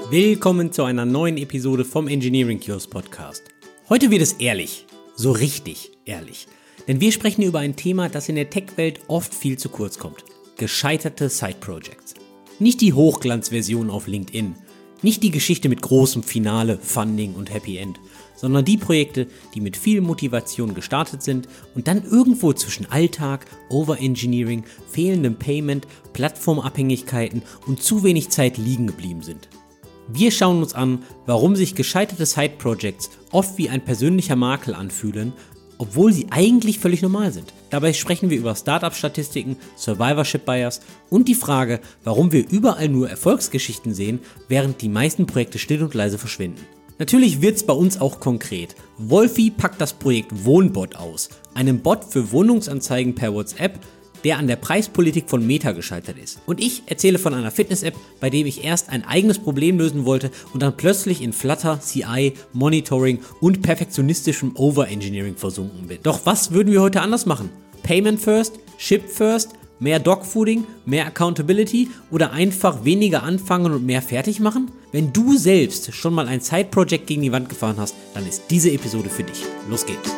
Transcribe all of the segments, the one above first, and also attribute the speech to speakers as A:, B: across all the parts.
A: Willkommen zu einer neuen Episode vom Engineering Kiosk Podcast. Heute wird es ehrlich, so richtig ehrlich. Denn wir sprechen über ein Thema, das in der Tech-Welt oft viel zu kurz kommt. Gescheiterte Side-Projects. Nicht die Hochglanzversion auf LinkedIn, nicht die Geschichte mit großem Finale, Funding und Happy End, sondern die Projekte, die mit viel Motivation gestartet sind und dann irgendwo zwischen Alltag, Overengineering, fehlendem Payment, Plattformabhängigkeiten und zu wenig Zeit liegen geblieben sind. Wir schauen uns an, warum sich gescheiterte Side-Projects oft wie ein persönlicher Makel anfühlen, obwohl sie eigentlich völlig normal sind. Dabei sprechen wir über Startup-Statistiken, Survivorship-Bias und die Frage, warum wir überall nur Erfolgsgeschichten sehen, während die meisten Projekte still und leise verschwinden. Natürlich wird's bei uns auch konkret. Wolfi packt das Projekt Wohnbot aus, einem Bot für Wohnungsanzeigen per WhatsApp, der an der Preispolitik von Meta gescheitert ist. Und ich erzähle von einer Fitness-App, bei dem ich erst ein eigenes Problem lösen wollte und dann plötzlich in Flutter, CI, Monitoring und perfektionistischem Overengineering versunken bin. Doch was würden wir heute anders machen? Payment first? Ship first? Mehr Dogfooding? Mehr Accountability? Oder einfach weniger anfangen und mehr fertig machen? Wenn du selbst schon mal ein Side-Project gegen die Wand gefahren hast, dann ist diese Episode für dich. Los geht's!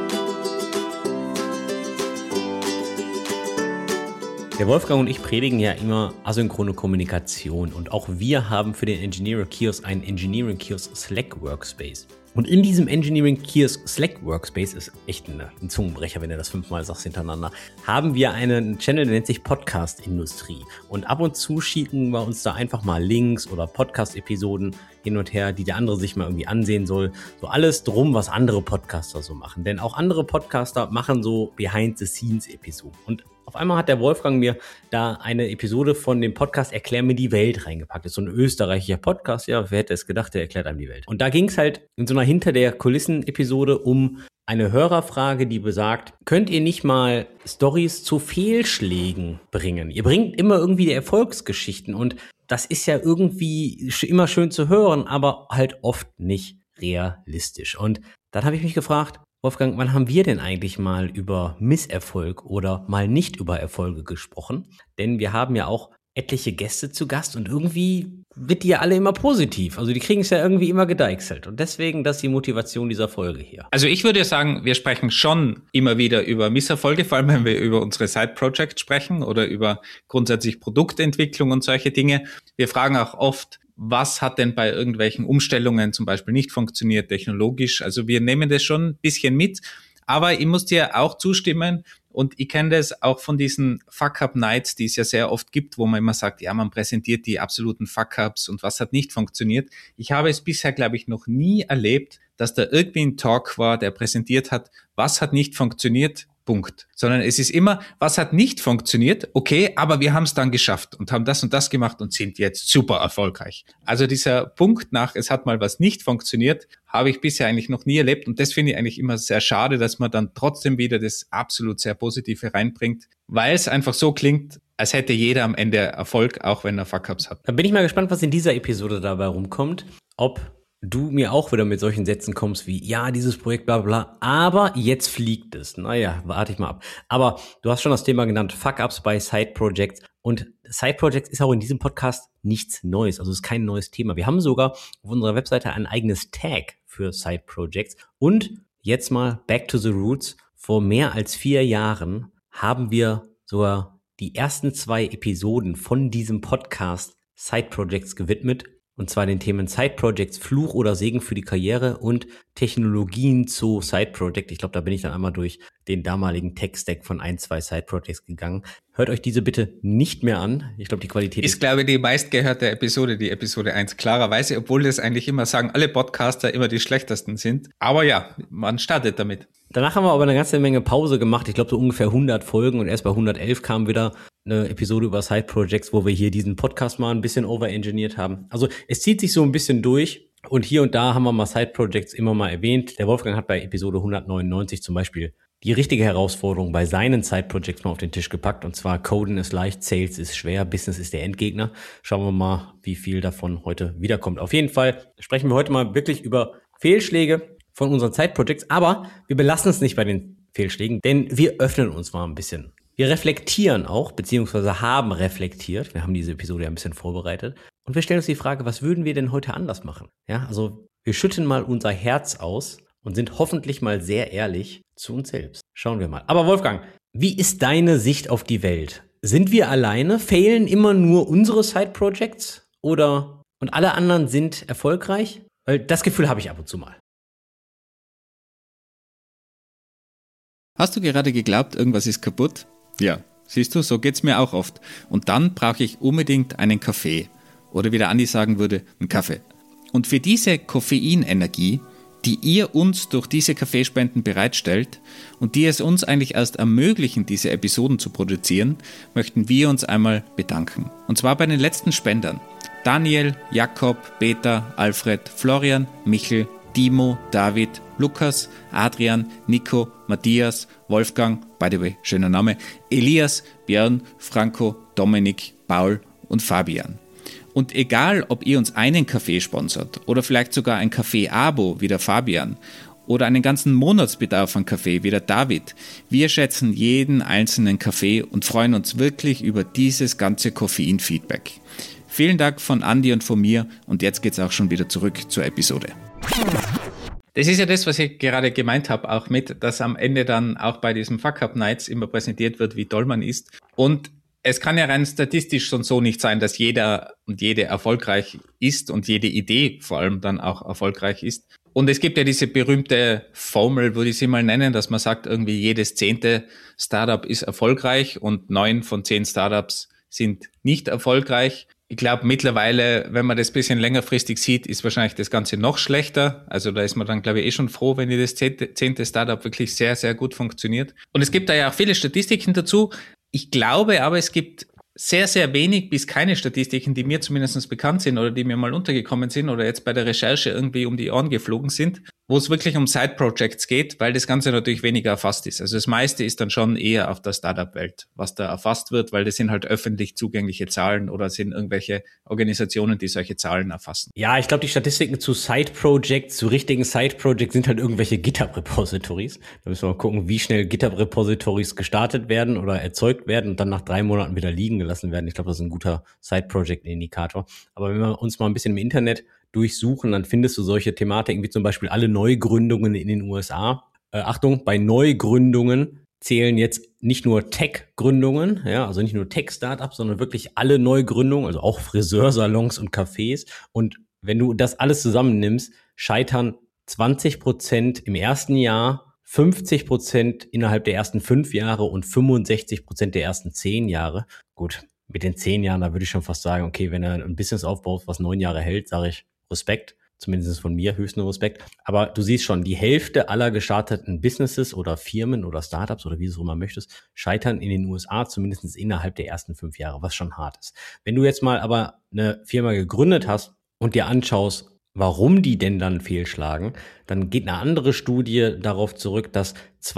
A: Der Wolfgang und ich predigen ja immer asynchrone Kommunikation und auch wir haben für den Engineering Kiosk einen Engineering Kiosk Slack Workspace. Und in diesem Engineering Kiosk Slack Workspace ist echt ein Zungenbrecher, wenn du das 5-mal sagst hintereinander, haben wir einen Channel, der nennt sich Podcast Industrie. Und ab und zu schicken wir uns da einfach mal Links oder Podcast-Episoden hin und her, die der andere sich mal irgendwie ansehen soll. So alles drum, was andere Podcaster so machen. Denn auch andere Podcaster machen so Behind-the-Scenes-Episoden. Und auf einmal hat der Wolfgang mir da eine Episode von dem Podcast Erklär mir die Welt reingepackt. Das ist so ein österreichischer Podcast, ja, wer hätte es gedacht, der erklärt einem die Welt. Und da ging es halt in so einer Hinter-der-Kulissen-Episode um eine Hörerfrage, die besagt, könnt ihr nicht mal Storys zu Fehlschlägen bringen? Ihr bringt immer irgendwie die Erfolgsgeschichten und das ist ja irgendwie immer schön zu hören, aber halt oft nicht realistisch. Und dann habe ich mich gefragt, Wolfgang, wann haben wir denn eigentlich mal über Misserfolg oder mal nicht über Erfolge gesprochen? Denn wir haben ja auch etliche Gäste zu Gast und irgendwie wird die ja alle immer positiv. Also die kriegen es ja irgendwie immer gedeichselt. Und deswegen, das ist die Motivation dieser Folge hier.
B: Also ich würde sagen, wir sprechen schon immer wieder über Misserfolge, vor allem wenn wir über unsere Side-Projects sprechen oder über grundsätzlich Produktentwicklung und solche Dinge. Wir fragen auch oft, was hat denn bei irgendwelchen Umstellungen zum Beispiel nicht funktioniert technologisch? Also wir nehmen das schon ein bisschen mit, aber ich muss dir auch zustimmen und ich kenne das auch von diesen Fuck-Up-Nights, die es ja sehr oft gibt, wo man immer sagt, ja, man präsentiert die absoluten Fuck-Ups und was hat nicht funktioniert. Ich habe es bisher, glaube ich, noch nie erlebt, dass da irgendwie ein Talk war, der präsentiert hat, was hat nicht funktioniert, Punkt. Sondern es ist immer, was hat nicht funktioniert, okay, aber wir haben es dann geschafft und haben das und das gemacht und sind jetzt super erfolgreich. Also dieser Punkt nach, es hat mal was nicht funktioniert, habe ich bisher eigentlich noch nie erlebt und das finde ich eigentlich immer sehr schade, dass man dann trotzdem wieder das absolut sehr Positive reinbringt, weil es einfach so klingt, als hätte jeder am Ende Erfolg, auch wenn er Fuck-Ups hat.
A: Dann bin ich mal gespannt, was in dieser Episode dabei rumkommt, ob du mir auch wieder mit solchen Sätzen kommst wie, ja, dieses Projekt, bla bla, aber jetzt fliegt es. Naja, warte ich mal ab. Aber du hast schon das Thema genannt, Fuck-Ups bei Side-Projects. Und Side-Projects ist auch in diesem Podcast nichts Neues, also ist kein neues Thema. Wir haben sogar auf unserer Webseite ein eigenes Tag für Side-Projects. Und jetzt mal back to the roots. Vor mehr als 4 Jahren haben wir sogar die ersten 2 Episoden von diesem Podcast Side-Projects gewidmet. Und zwar den Themen Side-Projects, Fluch oder Segen für die Karriere und Technologien zu Side-Project. Ich glaube, da bin ich dann einmal durch den damaligen Tech-Stack von 1-2 Side-Projects gegangen. Hört euch diese bitte nicht mehr an. Ich glaube, die Qualität
B: ist, glaube ich, die meistgehörte Episode, die Episode 1, klarerweise, obwohl das eigentlich immer sagen, alle Podcaster immer die schlechtesten sind. Aber ja, man startet damit.
A: Danach haben wir aber eine ganze Menge Pause gemacht. Ich glaube, so ungefähr 100 Folgen und erst bei 111 kam wieder eine Episode über Side-Projects, wo wir hier diesen Podcast mal ein bisschen overengineert haben. Also es zieht sich so ein bisschen durch und hier und da haben wir mal Side-Projects immer mal erwähnt. Der Wolfgang hat bei Episode 199 zum Beispiel die richtige Herausforderung bei seinen Side-Projects mal auf den Tisch gepackt. Und zwar Coden ist leicht, Sales ist schwer, Business ist der Endgegner. Schauen wir mal, wie viel davon heute wiederkommt. Auf jeden Fall sprechen wir heute mal wirklich über Fehlschläge von unseren Side-Projects. Aber wir belassen es nicht bei den Fehlschlägen, denn wir öffnen uns mal ein bisschen. Wir reflektieren auch, beziehungsweise haben reflektiert. Wir haben diese Episode ja ein bisschen vorbereitet. Und wir stellen uns die Frage, was würden wir denn heute anders machen? Ja, also wir schütten mal unser Herz aus und sind hoffentlich mal sehr ehrlich zu uns selbst. Schauen wir mal. Aber Wolfgang, wie ist deine Sicht auf die Welt? Sind wir alleine? Failen immer nur unsere Side-Projects? Oder und alle anderen sind erfolgreich? Weil das Gefühl habe ich ab und zu mal.
C: Hast du gerade geglaubt, irgendwas ist kaputt? Ja, siehst du, so geht's mir auch oft. Und dann brauche ich unbedingt einen Kaffee. Oder wie der Andi sagen würde, einen Kaffee. Und für diese Koffeinenergie, die ihr uns durch diese Kaffeespenden bereitstellt und die es uns eigentlich erst ermöglichen, diese Episoden zu produzieren, möchten wir uns einmal bedanken. Und zwar bei den letzten Spendern. Daniel, Jakob, Peter, Alfred, Florian, Michel, Timo, David, Lukas, Adrian, Nico, Matthias, Wolfgang, by the way, schöner Name, Elias, Björn, Franco, Dominik, Paul und Fabian. Und egal, ob ihr uns einen Kaffee sponsert oder vielleicht sogar ein Kaffee-Abo wie der Fabian oder einen ganzen Monatsbedarf an Kaffee wie der David, wir schätzen jeden einzelnen Kaffee und freuen uns wirklich über dieses ganze Koffein-Feedback. Vielen Dank von Andi und von mir und jetzt geht's auch schon wieder zurück zur Episode.
B: Das ist ja das, was ich gerade gemeint habe, auch mit, dass am Ende dann auch bei diesen Fuck-Up-Nights immer präsentiert wird, wie toll man ist. Und es kann ja rein statistisch schon so nicht sein, dass jeder und jede erfolgreich ist und jede Idee vor allem dann auch erfolgreich ist. Und es gibt ja diese berühmte Formel, würde ich sie mal nennen, dass man sagt, irgendwie jedes 10. Startup ist erfolgreich und 9 von 10 Startups sind nicht erfolgreich. Ich glaube mittlerweile, wenn man das ein bisschen längerfristig sieht, ist wahrscheinlich das Ganze noch schlechter. Also da ist man dann, glaube ich, schon froh, wenn das 10. Startup wirklich sehr, sehr gut funktioniert. Und es gibt da ja auch viele Statistiken dazu. Ich glaube aber, es gibt sehr, sehr wenig bis keine Statistiken, die mir zumindest bekannt sind oder die mir mal untergekommen sind oder jetzt bei der Recherche irgendwie um die Ohren geflogen sind, wo es wirklich um Side-Projects geht, weil das Ganze natürlich weniger erfasst ist. Also das meiste ist dann schon eher auf der Startup-Welt, was da erfasst wird, weil das sind halt öffentlich zugängliche Zahlen oder sind irgendwelche Organisationen, die solche Zahlen erfassen.
A: Ja, ich glaube, die Statistiken zu Side-Projects, zu richtigen Side-Projects sind halt irgendwelche GitHub-Repositories. Da müssen wir mal gucken, wie schnell GitHub-Repositories gestartet werden oder erzeugt werden und dann nach 3 Monaten wieder liegen gelassen werden. Ich glaube, das ist ein guter Side-Project-Indikator. Aber wenn wir uns mal ein bisschen im Internet durchsuchen, dann findest du solche Thematiken wie zum Beispiel alle Neugründungen in den USA. Achtung, bei Neugründungen zählen jetzt nicht nur Tech-Gründungen, ja, also nicht nur Tech-Startups, sondern wirklich alle Neugründungen, also auch Friseursalons und Cafés. Und wenn du das alles zusammennimmst, scheitern 20% im ersten Jahr, 50% innerhalb der ersten 5 Jahre und 65% der ersten 10 Jahre. Gut, mit den 10 Jahren, da würde ich schon fast sagen, okay, wenn er ein Business aufbaut, was 9 Jahre hält, sage ich Respekt, zumindest von mir höchsten Respekt. Aber du siehst schon, die Hälfte aller gestarteten Businesses oder Firmen oder Startups oder wie du es auch immer möchtest, scheitern in den USA zumindest innerhalb der ersten 5 Jahre, was schon hart ist. Wenn du jetzt mal aber eine Firma gegründet hast und dir anschaust, warum die denn dann fehlschlagen, dann geht eine andere Studie darauf zurück, dass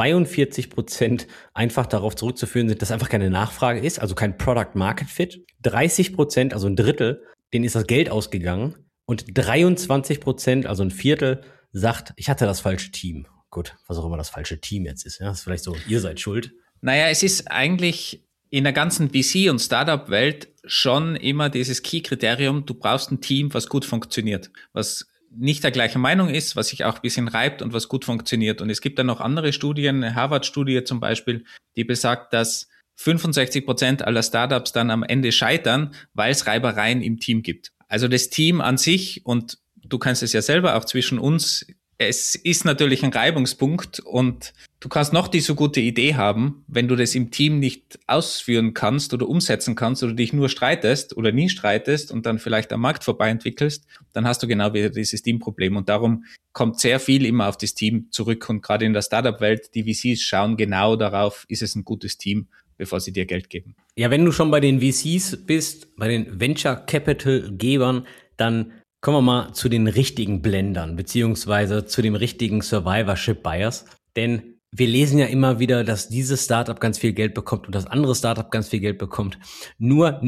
A: 42% einfach darauf zurückzuführen sind, dass einfach keine Nachfrage ist, also kein Product Market Fit. 30%, also ein Drittel, denen ist das Geld ausgegangen. Und 23%, also ein Viertel, sagt, ich hatte das falsche Team. Gut, was auch immer das falsche Team jetzt ist. Ja, das ist vielleicht so, ihr seid schuld.
B: Naja, es ist eigentlich in der ganzen VC- und Startup-Welt schon immer dieses Key-Kriterium, du brauchst ein Team, was gut funktioniert, was nicht der gleichen Meinung ist, was sich auch ein bisschen reibt und was gut funktioniert. Und es gibt dann noch andere Studien, eine Harvard-Studie zum Beispiel, die besagt, dass 65% aller Startups dann am Ende scheitern, weil es Reibereien im Team gibt. Also das Team an sich, und du kannst es ja selber auch zwischen uns, es ist natürlich ein Reibungspunkt und du kannst noch die so gute Idee haben, wenn du das im Team nicht ausführen kannst oder umsetzen kannst oder dich nur streitest oder nie streitest und dann vielleicht am Markt vorbei entwickelst, dann hast du genau wieder dieses Teamproblem. Und darum kommt sehr viel immer auf das Team zurück. Und gerade in der Startup-Welt, die VCs schauen genau darauf, ist es ein gutes Team, bevor sie dir Geld geben.
A: Ja, wenn du schon bei den VCs bist, bei den Venture Capital Gebern, dann kommen wir mal zu den richtigen Blendern, beziehungsweise zu dem richtigen Survivorship Buyers. Denn wir lesen ja immer wieder, dass dieses Startup ganz viel Geld bekommt und das andere Startup ganz viel Geld bekommt. Nur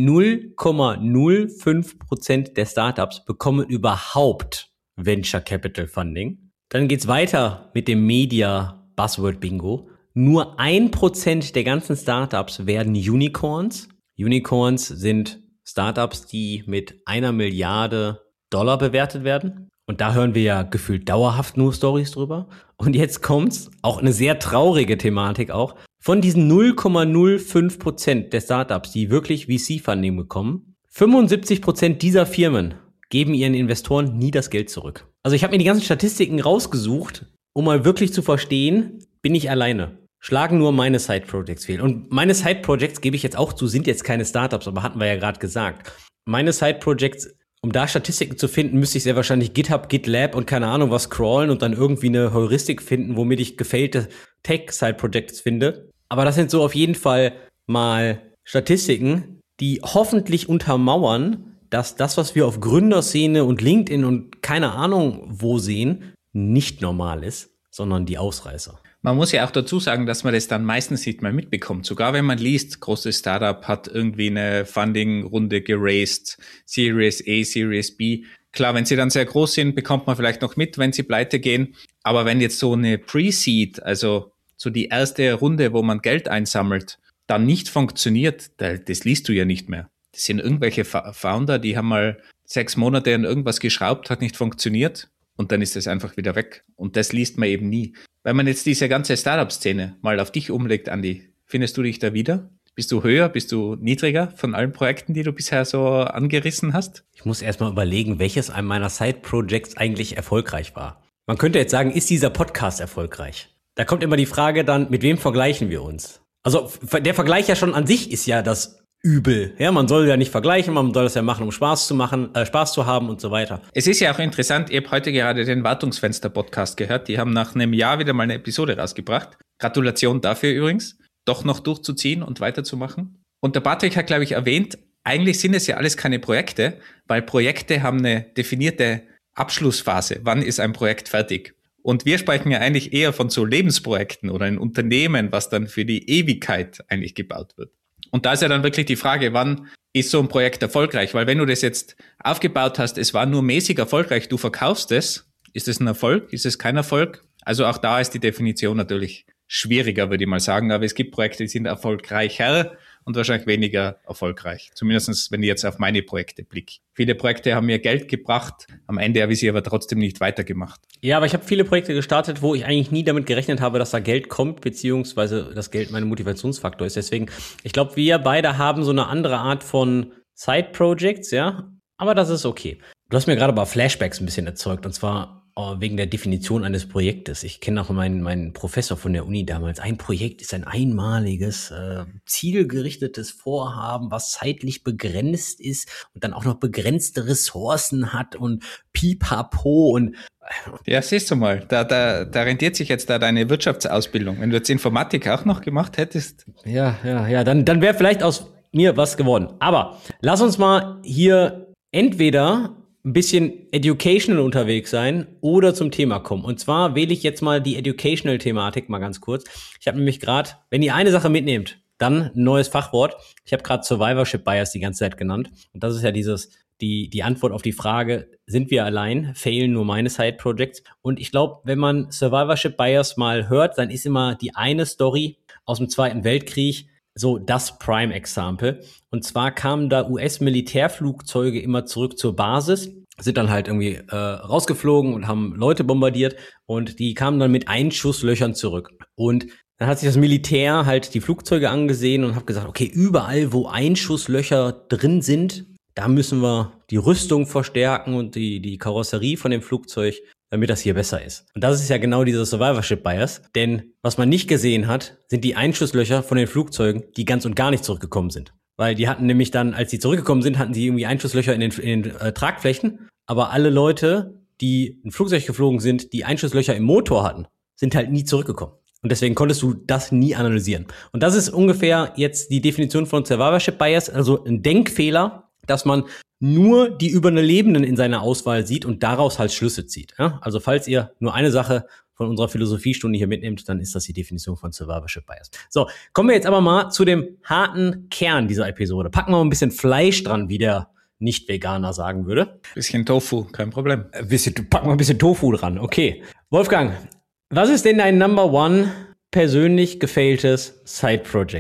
A: 0,05% der Startups bekommen überhaupt Venture Capital Funding. Dann geht's weiter mit dem Media Buzzword Bingo. Nur 1% der ganzen Startups werden Unicorns. Unicorns sind Startups, die mit 1 Milliarde Dollar bewertet werden. Und da hören wir ja gefühlt dauerhaft nur Stories drüber. Und jetzt kommt's, auch eine sehr traurige Thematik auch, von diesen 0,05% der Startups, die wirklich VC-Funding bekommen, 75% dieser Firmen geben ihren Investoren nie das Geld zurück. Also ich habe mir die ganzen Statistiken rausgesucht, um mal wirklich zu verstehen, bin ich alleine. Schlagen nur meine Side-Projects fehl. Und meine Side-Projects, gebe ich jetzt auch zu, sind jetzt keine Startups, aber hatten wir ja gerade gesagt. Meine Side-Projects, um da Statistiken zu finden, müsste ich sehr wahrscheinlich GitHub, GitLab und keine Ahnung was scrollen und dann irgendwie eine Heuristik finden, womit ich gefailte Tech-Side-Projects finde. Aber das sind so auf jeden Fall mal Statistiken, die hoffentlich untermauern, dass das, was wir auf Gründerszene und LinkedIn und keine Ahnung wo sehen, nicht normal ist, sondern die Ausreißer.
B: Man muss ja auch dazu sagen, dass man das dann meistens nicht mal mitbekommt. Sogar wenn man liest, großes Startup hat irgendwie eine Funding-Runde geraced, Series A, Series B. Klar, wenn sie dann sehr groß sind, bekommt man vielleicht noch mit, wenn sie pleite gehen. Aber wenn jetzt so eine Pre-Seed, also so die erste Runde, wo man Geld einsammelt, dann nicht funktioniert, das liest du ja nicht mehr. Das sind irgendwelche Founder, die haben mal 6 Monate an irgendwas geschraubt, hat nicht funktioniert. Und dann ist es einfach wieder weg. Und das liest man eben nie. Wenn man jetzt diese ganze Startup-Szene mal auf dich umlegt, Andi, findest du dich da wieder? Bist du höher, bist du niedriger von allen Projekten, die du bisher so angerissen hast?
A: Ich muss erstmal überlegen, welches einem meiner Side-Projects eigentlich erfolgreich war. Man könnte jetzt sagen, ist dieser Podcast erfolgreich? Da kommt immer die Frage dann, mit wem vergleichen wir uns? Also der Vergleich ja schon an sich ist ja das Übel. Ja, man soll ja nicht vergleichen, man soll das ja machen, um Spaß zu haben und so weiter.
B: Es ist ja auch interessant, ich habe heute gerade den Wartungsfenster-Podcast gehört. Die haben nach einem Jahr wieder mal eine Episode rausgebracht. Gratulation dafür übrigens, doch noch durchzuziehen und weiterzumachen. Und der Patrick hat, glaube ich, erwähnt, eigentlich sind es ja alles keine Projekte, weil Projekte haben eine definierte Abschlussphase. Wann ist ein Projekt fertig? Und wir sprechen ja eigentlich eher von so Lebensprojekten oder ein Unternehmen, was dann für die Ewigkeit eigentlich gebaut wird. Und da ist ja dann wirklich die Frage, wann ist so ein Projekt erfolgreich? Weil wenn du das jetzt aufgebaut hast, es war nur mäßig erfolgreich, du verkaufst es, ist es ein Erfolg? Ist es kein Erfolg? Also auch da ist die Definition natürlich schwieriger, würde ich mal sagen. Aber es gibt Projekte, die sind erfolgreicher und wahrscheinlich weniger erfolgreich. Zumindest, wenn ich jetzt auf meine Projekte blicke. Viele Projekte haben mir Geld gebracht, am Ende habe ich sie aber trotzdem nicht weitergemacht.
A: Ja, aber ich habe viele Projekte gestartet, wo ich eigentlich nie damit gerechnet habe, dass da Geld kommt, beziehungsweise das Geld mein Motivationsfaktor ist. Deswegen, ich glaube, wir beide haben so eine andere Art von Side-Projects, ja, aber das ist okay. Du hast mir gerade aber Flashbacks ein bisschen erzeugt, und zwar wegen der Definition eines Projektes. Ich kenne auch meinen Professor von der Uni damals. Ein Projekt ist ein einmaliges, zielgerichtetes Vorhaben, was zeitlich begrenzt ist und dann auch noch begrenzte Ressourcen hat und pipapo und
B: ja, siehst du mal, da rentiert sich jetzt da deine Wirtschaftsausbildung. Wenn du jetzt Informatik auch noch gemacht hättest.
A: Ja, dann wäre vielleicht aus mir was geworden. Aber lass uns mal hier entweder ein bisschen educational unterwegs sein oder zum Thema kommen. Und zwar wähle ich jetzt mal die Educational-Thematik mal ganz kurz. Ich habe nämlich gerade, wenn ihr eine Sache mitnehmt, dann ein neues Fachwort. Ich habe gerade Survivorship Bias die ganze Zeit genannt. Und das ist ja die Antwort auf die Frage, sind wir allein? Failen nur meine Side-Projects? Und ich glaube, wenn man Survivorship Bias mal hört, dann ist immer die eine Story aus dem Zweiten Weltkrieg so das Prime-Example. Und zwar kamen da US-Militärflugzeuge immer zurück zur Basis, sind dann halt irgendwie rausgeflogen und haben Leute bombardiert und die kamen dann mit Einschusslöchern zurück. Und dann hat sich das Militär halt die Flugzeuge angesehen und hat gesagt, okay, überall, wo Einschusslöcher drin sind, da müssen wir die Rüstung verstärken und die Karosserie von dem Flugzeug, damit das hier besser ist. Und das ist ja genau dieser Survivorship Bias, denn was man nicht gesehen hat, sind die Einschusslöcher von den Flugzeugen, die ganz und gar nicht zurückgekommen sind. Weil die hatten nämlich dann, als die zurückgekommen sind, hatten sie irgendwie Einschusslöcher in den Tragflächen, aber alle Leute, die ein Flugzeug geflogen sind, die Einschusslöcher im Motor hatten, sind halt nie zurückgekommen. Und deswegen konntest du das nie analysieren. Und das ist ungefähr jetzt die Definition von Survivorship Bias, also ein Denkfehler, dass man nur die Überlebenden in seiner Auswahl sieht und daraus halt Schlüsse zieht. Ja? Also falls ihr nur eine Sache von unserer Philosophiestunde hier mitnehmt, dann ist das die Definition von Survivorship Bias. So, kommen wir jetzt aber mal zu dem harten Kern dieser Episode. Packen wir mal ein bisschen Fleisch dran, wie der Nicht-Veganer sagen würde.
B: Bisschen Tofu, kein Problem.
A: Packen wir ein bisschen Tofu dran, okay. Wolfgang, was ist denn dein Number One persönlich gefailtes Side-Project?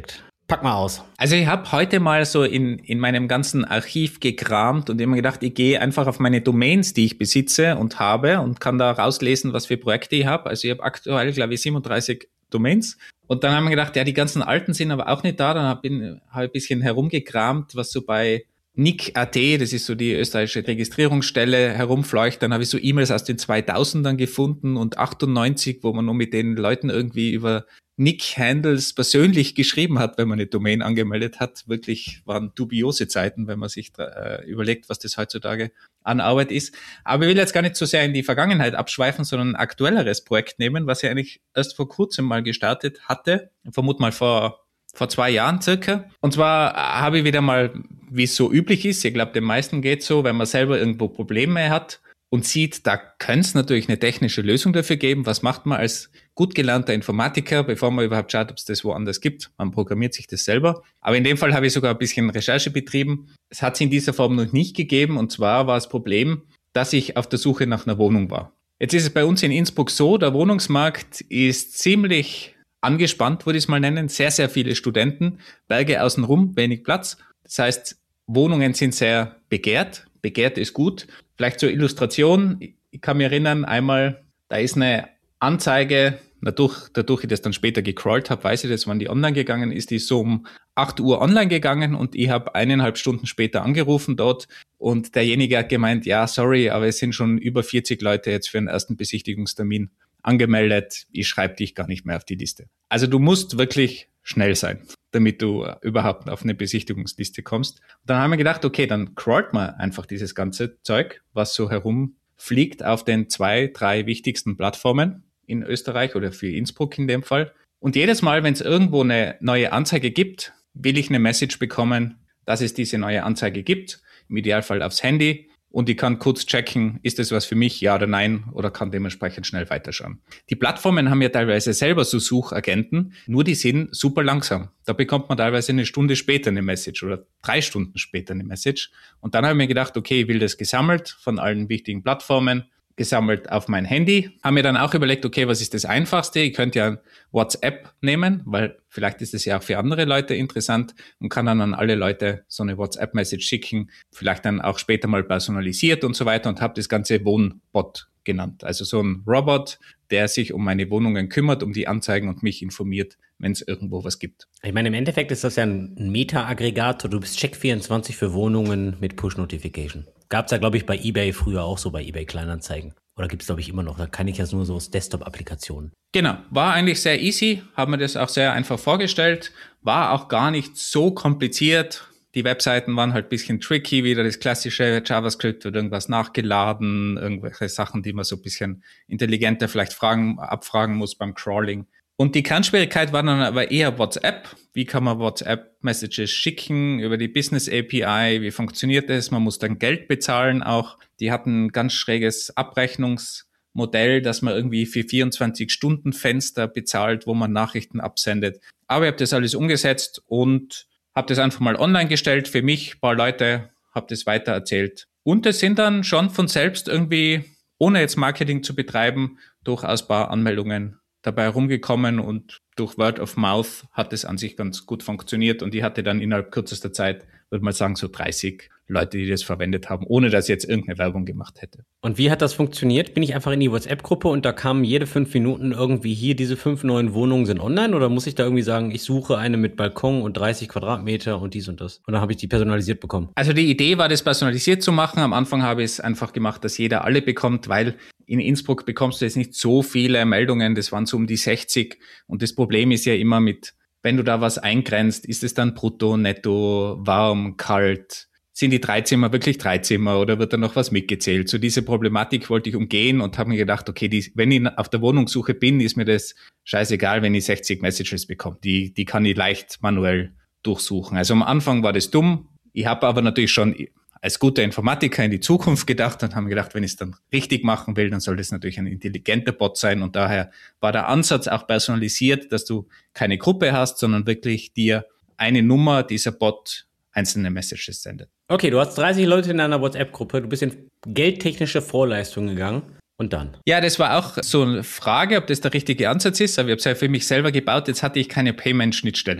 A: Pack mal aus.
B: Also ich habe heute mal so in meinem ganzen Archiv gekramt und immer gedacht, ich gehe einfach auf meine Domains, die ich besitze und habe und kann da rauslesen, was für Projekte ich habe. Also ich habe aktuell, glaube ich, 37 Domains. Und dann haben wir gedacht, ja, die ganzen alten sind aber auch nicht da. Dann habe ich ein bisschen herumgekramt, was so bei NIC.at, das ist so die österreichische Registrierungsstelle, herumfleucht. Dann habe ich so E-Mails aus den 2000ern gefunden und 98, wo man nur mit den Leuten irgendwie über Nick-Handles persönlich geschrieben hat, wenn man eine Domain angemeldet hat. Wirklich waren dubiose Zeiten, wenn man sich überlegt, was das heutzutage an Arbeit ist. Aber ich will jetzt gar nicht so sehr in die Vergangenheit abschweifen, sondern ein aktuelleres Projekt nehmen, was ich eigentlich erst vor kurzem mal gestartet hatte. Ich vermute mal vor 2 Jahren circa. Und zwar habe ich wieder mal, wie es so üblich ist, ich glaube, den meisten geht so, wenn man selber irgendwo Probleme hat und sieht, da könnte es natürlich eine technische Lösung dafür geben. Was macht man als gut gelernter Informatiker, bevor man überhaupt schaut, ob es das woanders gibt? Man programmiert sich das selber. Aber in dem Fall habe ich sogar ein bisschen Recherche betrieben. Es hat es in dieser Form noch nicht gegeben. Und zwar war das Problem, dass ich auf der Suche nach einer Wohnung war. Jetzt ist es bei uns in Innsbruck so, der Wohnungsmarkt ist ziemlich angespannt, würde ich es mal nennen. Sehr, sehr viele Studenten, Berge außenrum, wenig Platz. Das heißt, Wohnungen sind sehr begehrt. Begehrt ist gut. Vielleicht zur Illustration. Ich kann mich erinnern, einmal, da ist eine Anzeige, dadurch ich das dann später gecrawlt habe, weiß ich das, wann die online gegangen ist, die ist so um 8 Uhr online gegangen und ich habe 1,5 Stunden später angerufen dort und derjenige hat gemeint, ja, sorry, aber es sind schon über 40 Leute jetzt für den ersten Besichtigungstermin angemeldet, ich schreibe dich gar nicht mehr auf die Liste. Also du musst wirklich schnell sein, damit du überhaupt auf eine Besichtigungsliste kommst. Und dann haben wir gedacht, okay, dann crawlt man einfach dieses ganze Zeug, was so herumfliegt auf den 2, 3 wichtigsten Plattformen in Österreich oder für Innsbruck in dem Fall. Und jedes Mal, wenn es irgendwo eine neue Anzeige gibt, will ich eine Message bekommen, dass es diese neue Anzeige gibt, im Idealfall aufs Handy. Und ich kann kurz checken, ist das was für mich, ja oder nein, oder kann dementsprechend schnell weiterschauen. Die Plattformen haben ja teilweise selber so Suchagenten, nur die sind super langsam. Da bekommt man teilweise eine Stunde später eine Message oder 3 Stunden später eine Message. Und dann habe ich mir gedacht, okay, ich will das gesammelt von allen wichtigen Plattformen, gesammelt auf mein Handy. Haben mir dann auch überlegt, okay, was ist das Einfachste? Ich könnte ja WhatsApp nehmen, weil vielleicht ist es ja auch für andere Leute interessant und kann dann an alle Leute so eine WhatsApp-Message schicken, vielleicht dann auch später mal personalisiert und so weiter und habe das Ganze Wohnbot genannt. Also so ein Robot, der sich um meine Wohnungen kümmert, um die Anzeigen und mich informiert, wenn es irgendwo was gibt.
A: Ich meine, im Endeffekt ist das ja ein Meta-Aggregator. Du bist Check24 für Wohnungen mit Push-Notification. Gab es ja, glaube ich, bei eBay früher auch so, bei eBay Kleinanzeigen. Oder gibt es, glaube ich, immer noch. Da kann ich jetzt nur so aus Desktop-Applikationen.
B: Genau, war eigentlich sehr easy, haben wir das auch sehr einfach vorgestellt, war auch gar nicht so kompliziert. Die Webseiten waren halt ein bisschen tricky, wieder das klassische JavaScript wird irgendwas nachgeladen, irgendwelche Sachen, die man so ein bisschen intelligenter vielleicht abfragen muss beim Crawling. Und die Kernschwierigkeit war dann aber eher WhatsApp. Wie kann man WhatsApp-Messages schicken über die Business API? Wie funktioniert das? Man muss dann Geld bezahlen auch. Die hatten ein ganz schräges Abrechnungsmodell, dass man irgendwie für 24-Stunden-Fenster bezahlt, wo man Nachrichten absendet. Aber ich habe das alles umgesetzt und habe das einfach mal online gestellt für mich, ein paar Leute, habe das weitererzählt. Und es sind dann schon von selbst irgendwie, ohne jetzt Marketing zu betreiben, durchaus ein paar Anmeldungen dabei rumgekommen und durch Word of Mouth hat es an sich ganz gut funktioniert und ich hatte dann innerhalb kürzester Zeit, würde man sagen, so 30 Leute, die das verwendet haben, ohne dass ich jetzt irgendeine Werbung gemacht hätte.
A: Und wie hat das funktioniert? Bin ich einfach in die WhatsApp-Gruppe und da kamen jede 5 Minuten irgendwie hier, diese 5 neuen Wohnungen sind online oder muss ich da irgendwie sagen, ich suche eine mit Balkon und 30 Quadratmeter und dies und das? Und dann habe ich die personalisiert bekommen.
B: Also die Idee war, das personalisiert zu machen. Am Anfang habe ich es einfach gemacht, dass jeder alle bekommt, weil in Innsbruck bekommst du jetzt nicht so viele Meldungen, das waren so um die 60 und das Problem ist ja immer mit, wenn du da was eingrenzt, ist es dann brutto, netto, warm, kalt? Sind die 3 Zimmer wirklich 3 Zimmer oder wird da noch was mitgezählt? So diese Problematik wollte ich umgehen und habe mir gedacht, okay, wenn ich auf der Wohnungssuche bin, ist mir das scheißegal, wenn ich 60 Messages bekomme. Die kann ich leicht manuell durchsuchen. Also am Anfang war das dumm. Ich habe aber natürlich schon als guter Informatiker in die Zukunft gedacht und haben gedacht, wenn ich es dann richtig machen will, dann soll das natürlich ein intelligenter Bot sein. Und daher war der Ansatz auch personalisiert, dass du keine Gruppe hast, sondern wirklich dir eine Nummer dieser Bot einzelne Messages sendet.
A: Okay, du hast 30 Leute in einer WhatsApp-Gruppe, du bist in geldtechnische Vorleistungen gegangen und dann?
B: Ja, das war auch so eine Frage, ob das der richtige Ansatz ist, aber ich habe es ja für mich selber gebaut, jetzt hatte ich keine Payment-Schnittstelle.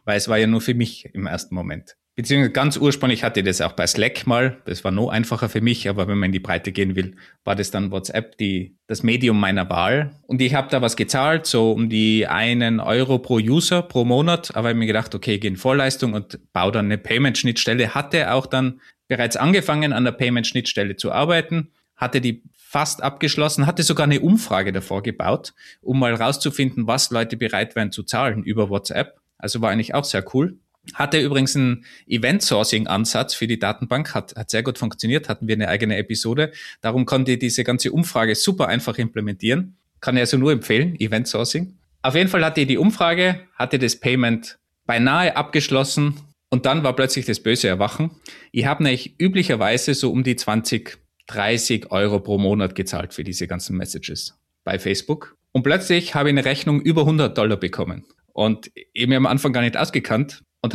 B: weil es war ja nur für mich im ersten Moment. Beziehungsweise ganz ursprünglich hatte ich das auch bei Slack mal. Das war noch einfacher für mich, aber wenn man in die Breite gehen will, war das dann WhatsApp das Medium meiner Wahl. Und ich habe da was gezahlt, so um die 1 Euro pro User pro Monat. Aber ich habe mir gedacht, okay, ich gehe in Vorleistung und baue dann eine Payment-Schnittstelle. Hatte auch dann bereits angefangen, an der Payment-Schnittstelle zu arbeiten. Hatte die fast abgeschlossen, hatte sogar eine Umfrage davor gebaut, um mal rauszufinden, was Leute bereit wären zu zahlen über WhatsApp. Also war eigentlich auch sehr cool. Hatte übrigens einen Event-Sourcing-Ansatz für die Datenbank, hat sehr gut funktioniert, hatten wir eine eigene Episode. Darum konnte ich diese ganze Umfrage super einfach implementieren. Kann ich also nur empfehlen, Event-Sourcing. Auf jeden Fall hatte ich die Umfrage, hatte das Payment beinahe abgeschlossen und dann war plötzlich das böse Erwachen. Ich habe nämlich üblicherweise so um die 20, 30 Euro pro Monat gezahlt für diese ganzen Messages bei Facebook. Und plötzlich habe ich eine Rechnung über $100 bekommen. Und ich habe mir am Anfang gar nicht ausgekannt und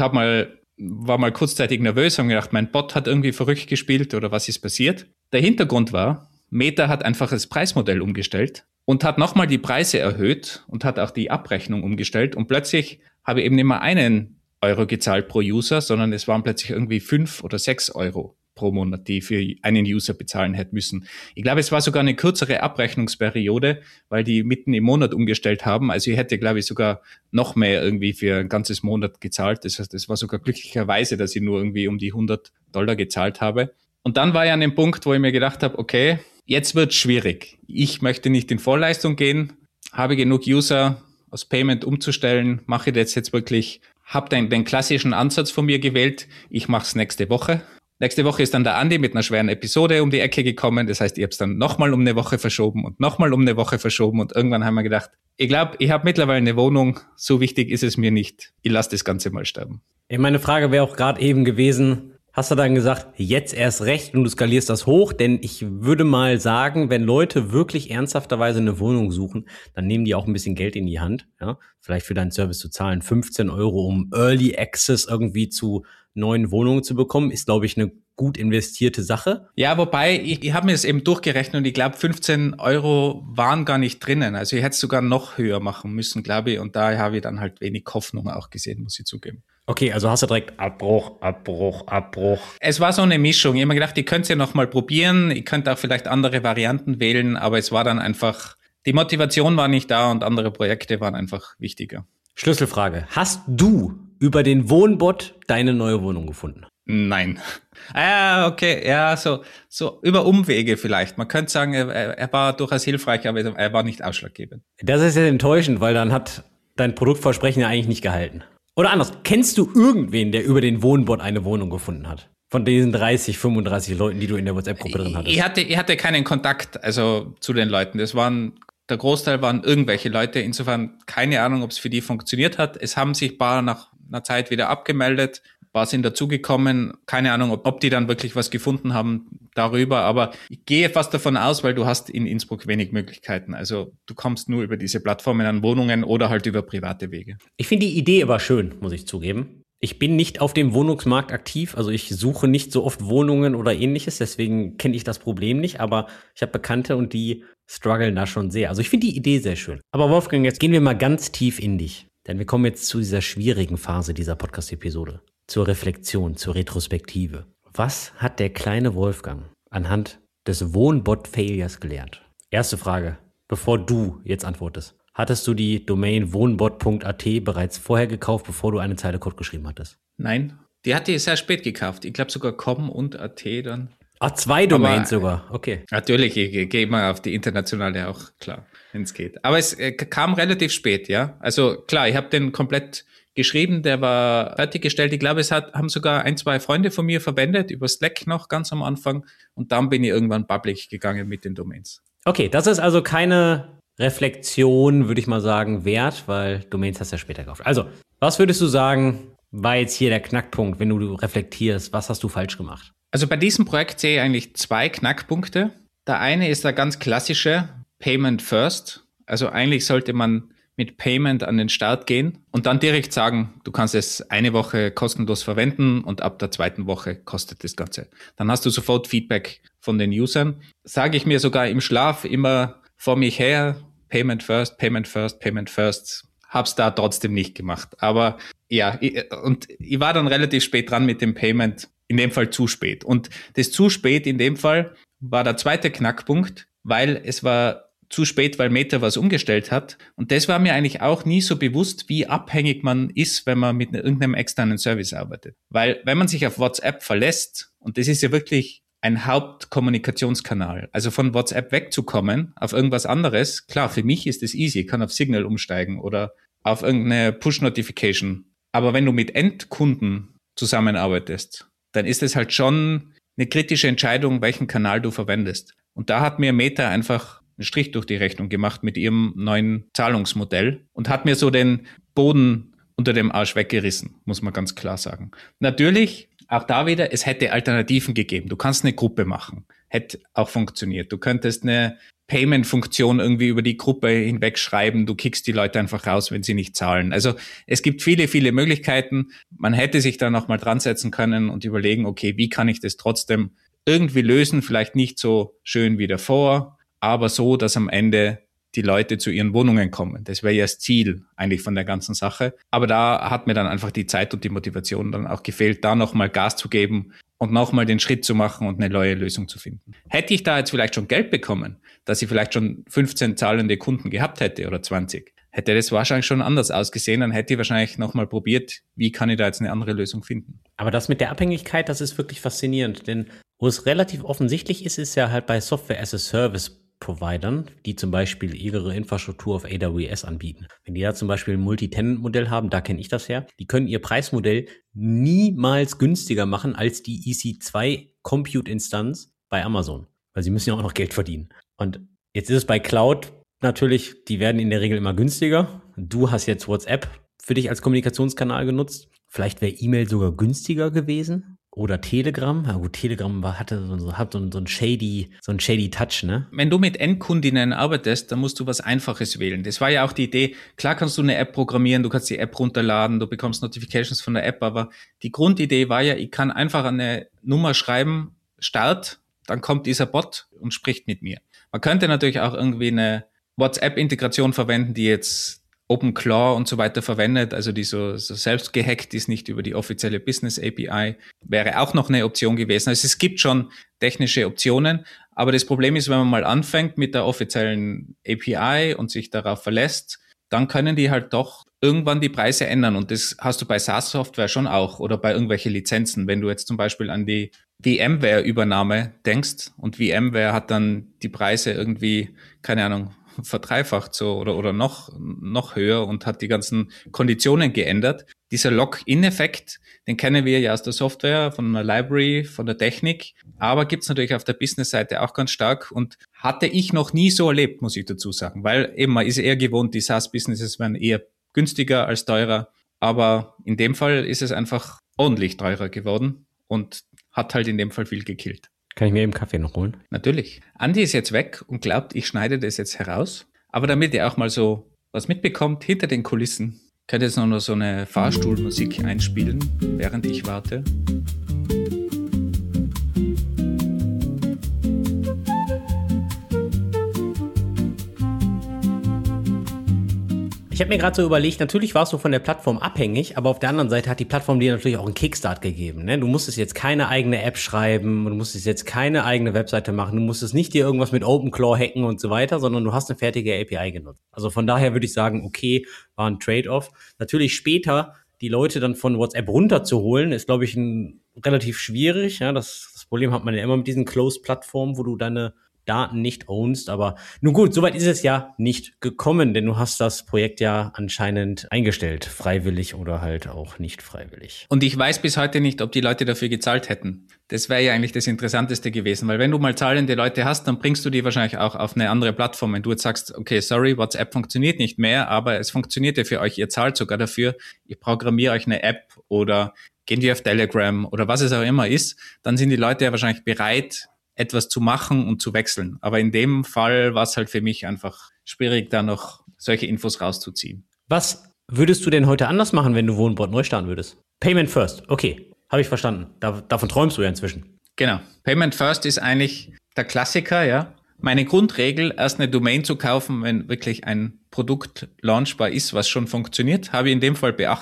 B: war mal kurzzeitig nervös, habe gedacht, mein Bot hat irgendwie verrückt gespielt oder was ist passiert. Der Hintergrund war, Meta hat einfach das Preismodell umgestellt und hat nochmal die Preise erhöht und hat auch die Abrechnung umgestellt. Und plötzlich habe ich eben nicht mehr 1 Euro gezahlt pro User, sondern es waren plötzlich irgendwie 5 oder 6 Euro pro Monat, die ich für einen User bezahlen hätte müssen. Ich glaube, es war sogar eine kürzere Abrechnungsperiode, weil die mitten im Monat umgestellt haben. Also ich hätte, glaube ich, sogar noch mehr irgendwie für ein ganzes Monat gezahlt. Das heißt, es war sogar glücklicherweise, dass ich nur irgendwie um die $100 gezahlt habe. Und dann war ich an dem Punkt, wo ich mir gedacht habe, okay, jetzt wird's schwierig. Ich möchte nicht in Vorleistung gehen, habe genug User aus Payment umzustellen, mache ich das jetzt wirklich, habe den klassischen Ansatz von mir gewählt, ich mache es nächste Woche. Nächste Woche ist dann der Andi mit einer schweren Episode um die Ecke gekommen. Das heißt, ich habe es dann nochmal um eine Woche verschoben und nochmal um eine Woche verschoben. Und irgendwann haben wir gedacht, ich glaube, ich habe mittlerweile eine Wohnung. So wichtig ist es mir nicht. Ich lasse das Ganze mal sterben.
A: Meine Frage wäre auch gerade eben gewesen, hast du dann gesagt, jetzt erst recht und du skalierst das hoch? Denn ich würde mal sagen, wenn Leute wirklich ernsthafterweise eine Wohnung suchen, dann nehmen die auch ein bisschen Geld in die Hand. Ja? Vielleicht für deinen Service zu zahlen. 15 Euro, um Early Access irgendwie zu neuen Wohnungen zu bekommen, ist, glaube ich, eine gut investierte Sache.
B: Ja, wobei, ich habe mir das eben durchgerechnet und ich glaube, 15 Euro waren gar nicht drinnen. Also ich hätte es sogar noch höher machen müssen, glaube ich. Und da habe ich dann halt wenig Hoffnung auch gesehen, muss ich zugeben.
A: Okay, also hast du direkt Abbruch.
B: Es war so eine Mischung. Ich habe mir gedacht, ihr könnt es ja noch mal probieren. Ihr könnt auch vielleicht andere Varianten wählen. Aber es war dann einfach, die Motivation war nicht da und andere Projekte waren einfach wichtiger.
A: Schlüsselfrage. Hast du über den Wohnbot deine neue Wohnung gefunden?
B: Nein. Okay, ja, so über Umwege vielleicht. Man könnte sagen, er war durchaus hilfreich, aber er war nicht ausschlaggebend.
A: Das ist ja enttäuschend, weil dann hat dein Produktversprechen ja eigentlich nicht gehalten. Oder anders, kennst du irgendwen, der über den Wohnbot eine Wohnung gefunden hat? Von diesen 30, 35 Leuten, die du in der WhatsApp-Gruppe drin hattest?
B: Ich hatte keinen Kontakt, also zu den Leuten. Der Großteil waren irgendwelche Leute. Insofern keine Ahnung, ob es für die funktioniert hat. Es haben sich ein paar nach einer Zeit wieder abgemeldet. Ein paar sind dazugekommen. Keine Ahnung, ob die dann wirklich was gefunden haben darüber. Aber ich gehe fast davon aus, weil du hast in Innsbruck wenig Möglichkeiten. Also du kommst nur über diese Plattformen an Wohnungen oder halt über private Wege.
A: Ich finde die Idee aber schön, muss ich zugeben. Ich bin nicht auf dem Wohnungsmarkt aktiv, also ich suche nicht so oft Wohnungen oder ähnliches, deswegen kenne ich das Problem nicht, aber ich habe Bekannte und die strugglen da schon sehr. Also ich finde die Idee sehr schön. Aber Wolfgang, jetzt gehen wir mal ganz tief in dich, denn wir kommen jetzt zu dieser schwierigen Phase dieser Podcast-Episode, zur Reflexion, zur Retrospektive. Was hat der kleine Wolfgang anhand des Wohnbot-Failures gelernt? Erste Frage, bevor du jetzt antwortest. Hattest du die Domain wohnbot.at bereits vorher gekauft, bevor du eine Zeile Code geschrieben hattest?
B: Nein, die hatte ich sehr spät gekauft. Ich glaube sogar com und at dann.
A: Ach, 2 Domains sogar, okay.
B: Natürlich, ich gehe immer auf die internationale auch, klar, wenn es geht. Aber es kam relativ spät, ja. Also klar, ich habe den komplett geschrieben, der war fertiggestellt. Ich glaube, haben sogar 1, 2 Freunde von mir verwendet, über Slack noch ganz am Anfang. Und dann bin ich irgendwann public gegangen mit den Domains.
A: Okay, das ist also keine Reflexion, würde ich mal sagen, wert, weil Domains hast du ja später gekauft. Also, was würdest du sagen, war jetzt hier der Knackpunkt, wenn du reflektierst, was hast du falsch gemacht?
B: Also bei diesem Projekt sehe ich eigentlich 2 Knackpunkte. Der eine ist der ganz klassische Payment First. Also eigentlich sollte man mit Payment an den Start gehen und dann direkt sagen, du kannst es eine Woche kostenlos verwenden und ab der 2. Woche kostet das Ganze. Dann hast du sofort Feedback von den Usern. Sage ich mir sogar im Schlaf immer vor mich her, Payment First, Payment First, Payment First. Hab's da trotzdem nicht gemacht. Aber Ja, und ich war dann relativ spät dran mit dem Payment, in dem Fall zu spät. Und das zu spät in dem Fall war der zweite Knackpunkt, weil es war zu spät, weil Meta was umgestellt hat. Und das war mir eigentlich auch nie so bewusst, wie abhängig man ist, wenn man mit irgendeinem externen Service arbeitet. Weil wenn man sich auf WhatsApp verlässt, und das ist ja wirklich ein Hauptkommunikationskanal, also von WhatsApp wegzukommen auf irgendwas anderes, klar, für mich ist es easy, ich kann auf Signal umsteigen oder auf irgendeine Push-Notification. Aber wenn du mit Endkunden zusammenarbeitest, dann ist es halt schon eine kritische Entscheidung, welchen Kanal du verwendest. Und da hat mir Meta einfach einen Strich durch die Rechnung gemacht mit ihrem neuen Zahlungsmodell und hat mir so den Boden unter dem Arsch weggerissen, muss man ganz klar sagen. Natürlich, auch da wieder, es hätte Alternativen gegeben. Du kannst eine Gruppe machen, hätte auch funktioniert. Du könntest eine Payment-Funktion irgendwie über die Gruppe hinweg schreiben, du kickst die Leute einfach raus, wenn sie nicht zahlen. Also es gibt viele, viele Möglichkeiten. Man hätte sich da nochmal dran setzen können und überlegen, okay, wie kann ich das trotzdem irgendwie lösen? Vielleicht nicht so schön wie davor, aber so, dass am Ende die Leute zu ihren Wohnungen kommen. Das wäre ja das Ziel eigentlich von der ganzen Sache. Aber da hat mir dann einfach die Zeit und die Motivation dann auch gefehlt, da nochmal Gas zu geben und nochmal den Schritt zu machen und eine neue Lösung zu finden. Hätte ich da jetzt vielleicht schon Geld bekommen, dass ich vielleicht schon 15 zahlende Kunden gehabt hätte oder 20, hätte das wahrscheinlich schon anders ausgesehen. Dann hätte ich wahrscheinlich nochmal probiert, wie kann ich da jetzt eine andere Lösung finden.
A: Aber das mit der Abhängigkeit, das ist wirklich faszinierend. Denn wo es relativ offensichtlich ist, ist ja halt bei Software-as-a-Service-Providern, die zum Beispiel ihre Infrastruktur auf AWS anbieten. Wenn die da zum Beispiel ein Multi-Tenant-Modell haben, da kenne ich das her, die können ihr Preismodell niemals günstiger machen als die EC2-Compute-Instanz bei Amazon. Weil sie müssen ja auch noch Geld verdienen. Und jetzt ist es bei Cloud natürlich, die werden in der Regel immer günstiger. Du hast jetzt WhatsApp für dich als Kommunikationskanal genutzt. Vielleicht wäre E-Mail sogar günstiger gewesen. Oder Telegram. Ja gut, Telegram hatte so einen shady Touch, ne?
B: Wenn du mit Endkundinnen arbeitest, dann musst du was Einfaches wählen. Das war ja auch die Idee. Klar kannst du eine App programmieren, du kannst die App runterladen, du bekommst Notifications von der App, aber die Grundidee war ja, ich kann einfach eine Nummer schreiben, Start, dann kommt dieser Bot und spricht mit mir. Man könnte natürlich auch irgendwie eine WhatsApp-Integration verwenden, die jetzt OpenClaw und so weiter verwendet, also die so selbst gehackt ist, nicht über die offizielle Business API, wäre auch noch eine Option gewesen. Also es gibt schon technische Optionen, aber das Problem ist, wenn man mal anfängt mit der offiziellen API und sich darauf verlässt, dann können die halt doch irgendwann die Preise ändern und das hast du bei SaaS-Software schon auch oder bei irgendwelchen Lizenzen. Wenn du jetzt zum Beispiel an die VMware-Übernahme denkst und VMware hat dann die Preise irgendwie, keine Ahnung, verdreifacht so oder noch höher und hat die ganzen Konditionen geändert. Dieser Lock-in-Effekt, den kennen wir ja aus der Software, von der Library, von der Technik, aber gibt's natürlich auf der Business-Seite auch ganz stark und hatte ich noch nie so erlebt, muss ich dazu sagen, weil eben man ist eher gewohnt, die SaaS-Businesses werden eher günstiger als teurer, aber in dem Fall ist es einfach ordentlich teurer geworden und hat halt in dem Fall viel gekillt.
A: Kann ich mir eben Kaffee noch holen?
B: Natürlich. Andi ist jetzt weg und glaubt, ich schneide das jetzt heraus. Aber damit ihr auch mal so was mitbekommt, hinter den Kulissen, könnt ihr jetzt noch so eine Fahrstuhlmusik einspielen, während ich warte.
A: Ich habe mir gerade so überlegt, natürlich warst du von der Plattform abhängig, aber auf der anderen Seite hat die Plattform dir natürlich auch einen Kickstart gegeben. Ne? Du musstest jetzt keine eigene App schreiben, du musstest jetzt keine eigene Webseite machen, du musstest nicht dir irgendwas mit OpenClaw hacken und so weiter, sondern du hast eine fertige API genutzt. Also von daher würde ich sagen, okay, war ein Trade-off. Natürlich später die Leute dann von WhatsApp runterzuholen, ist, glaube ich, relativ schwierig. Ja? Das Problem hat man ja immer mit diesen Closed-Plattformen, wo du deine Daten nicht ownst, aber nun gut, soweit ist es ja nicht gekommen, denn du hast das Projekt ja anscheinend eingestellt, freiwillig oder halt auch nicht freiwillig.
B: Und ich weiß bis heute nicht, ob die Leute dafür gezahlt hätten. Das wäre ja eigentlich das Interessanteste gewesen, weil wenn du mal zahlende Leute hast, dann bringst du die wahrscheinlich auch auf eine andere Plattform. Wenn du jetzt sagst, okay, sorry, WhatsApp funktioniert nicht mehr, aber es funktioniert ja für euch, ihr zahlt sogar dafür, ich programmiere euch eine App oder gehen wir auf Telegram oder was es auch immer ist, dann sind die Leute ja wahrscheinlich bereit, etwas zu machen und zu wechseln. Aber in dem Fall war es halt für mich einfach schwierig, da noch solche Infos rauszuziehen.
A: Was würdest du denn heute anders machen, wenn du Wohnbot neu starten würdest? Payment first, okay, habe ich verstanden. Davon träumst du ja inzwischen.
B: Genau. Payment first ist eigentlich der Klassiker, ja. Meine Grundregel, erst eine Domain zu kaufen, wenn wirklich ein Produkt launchbar ist, was schon funktioniert, habe ich in dem Fall beachtet.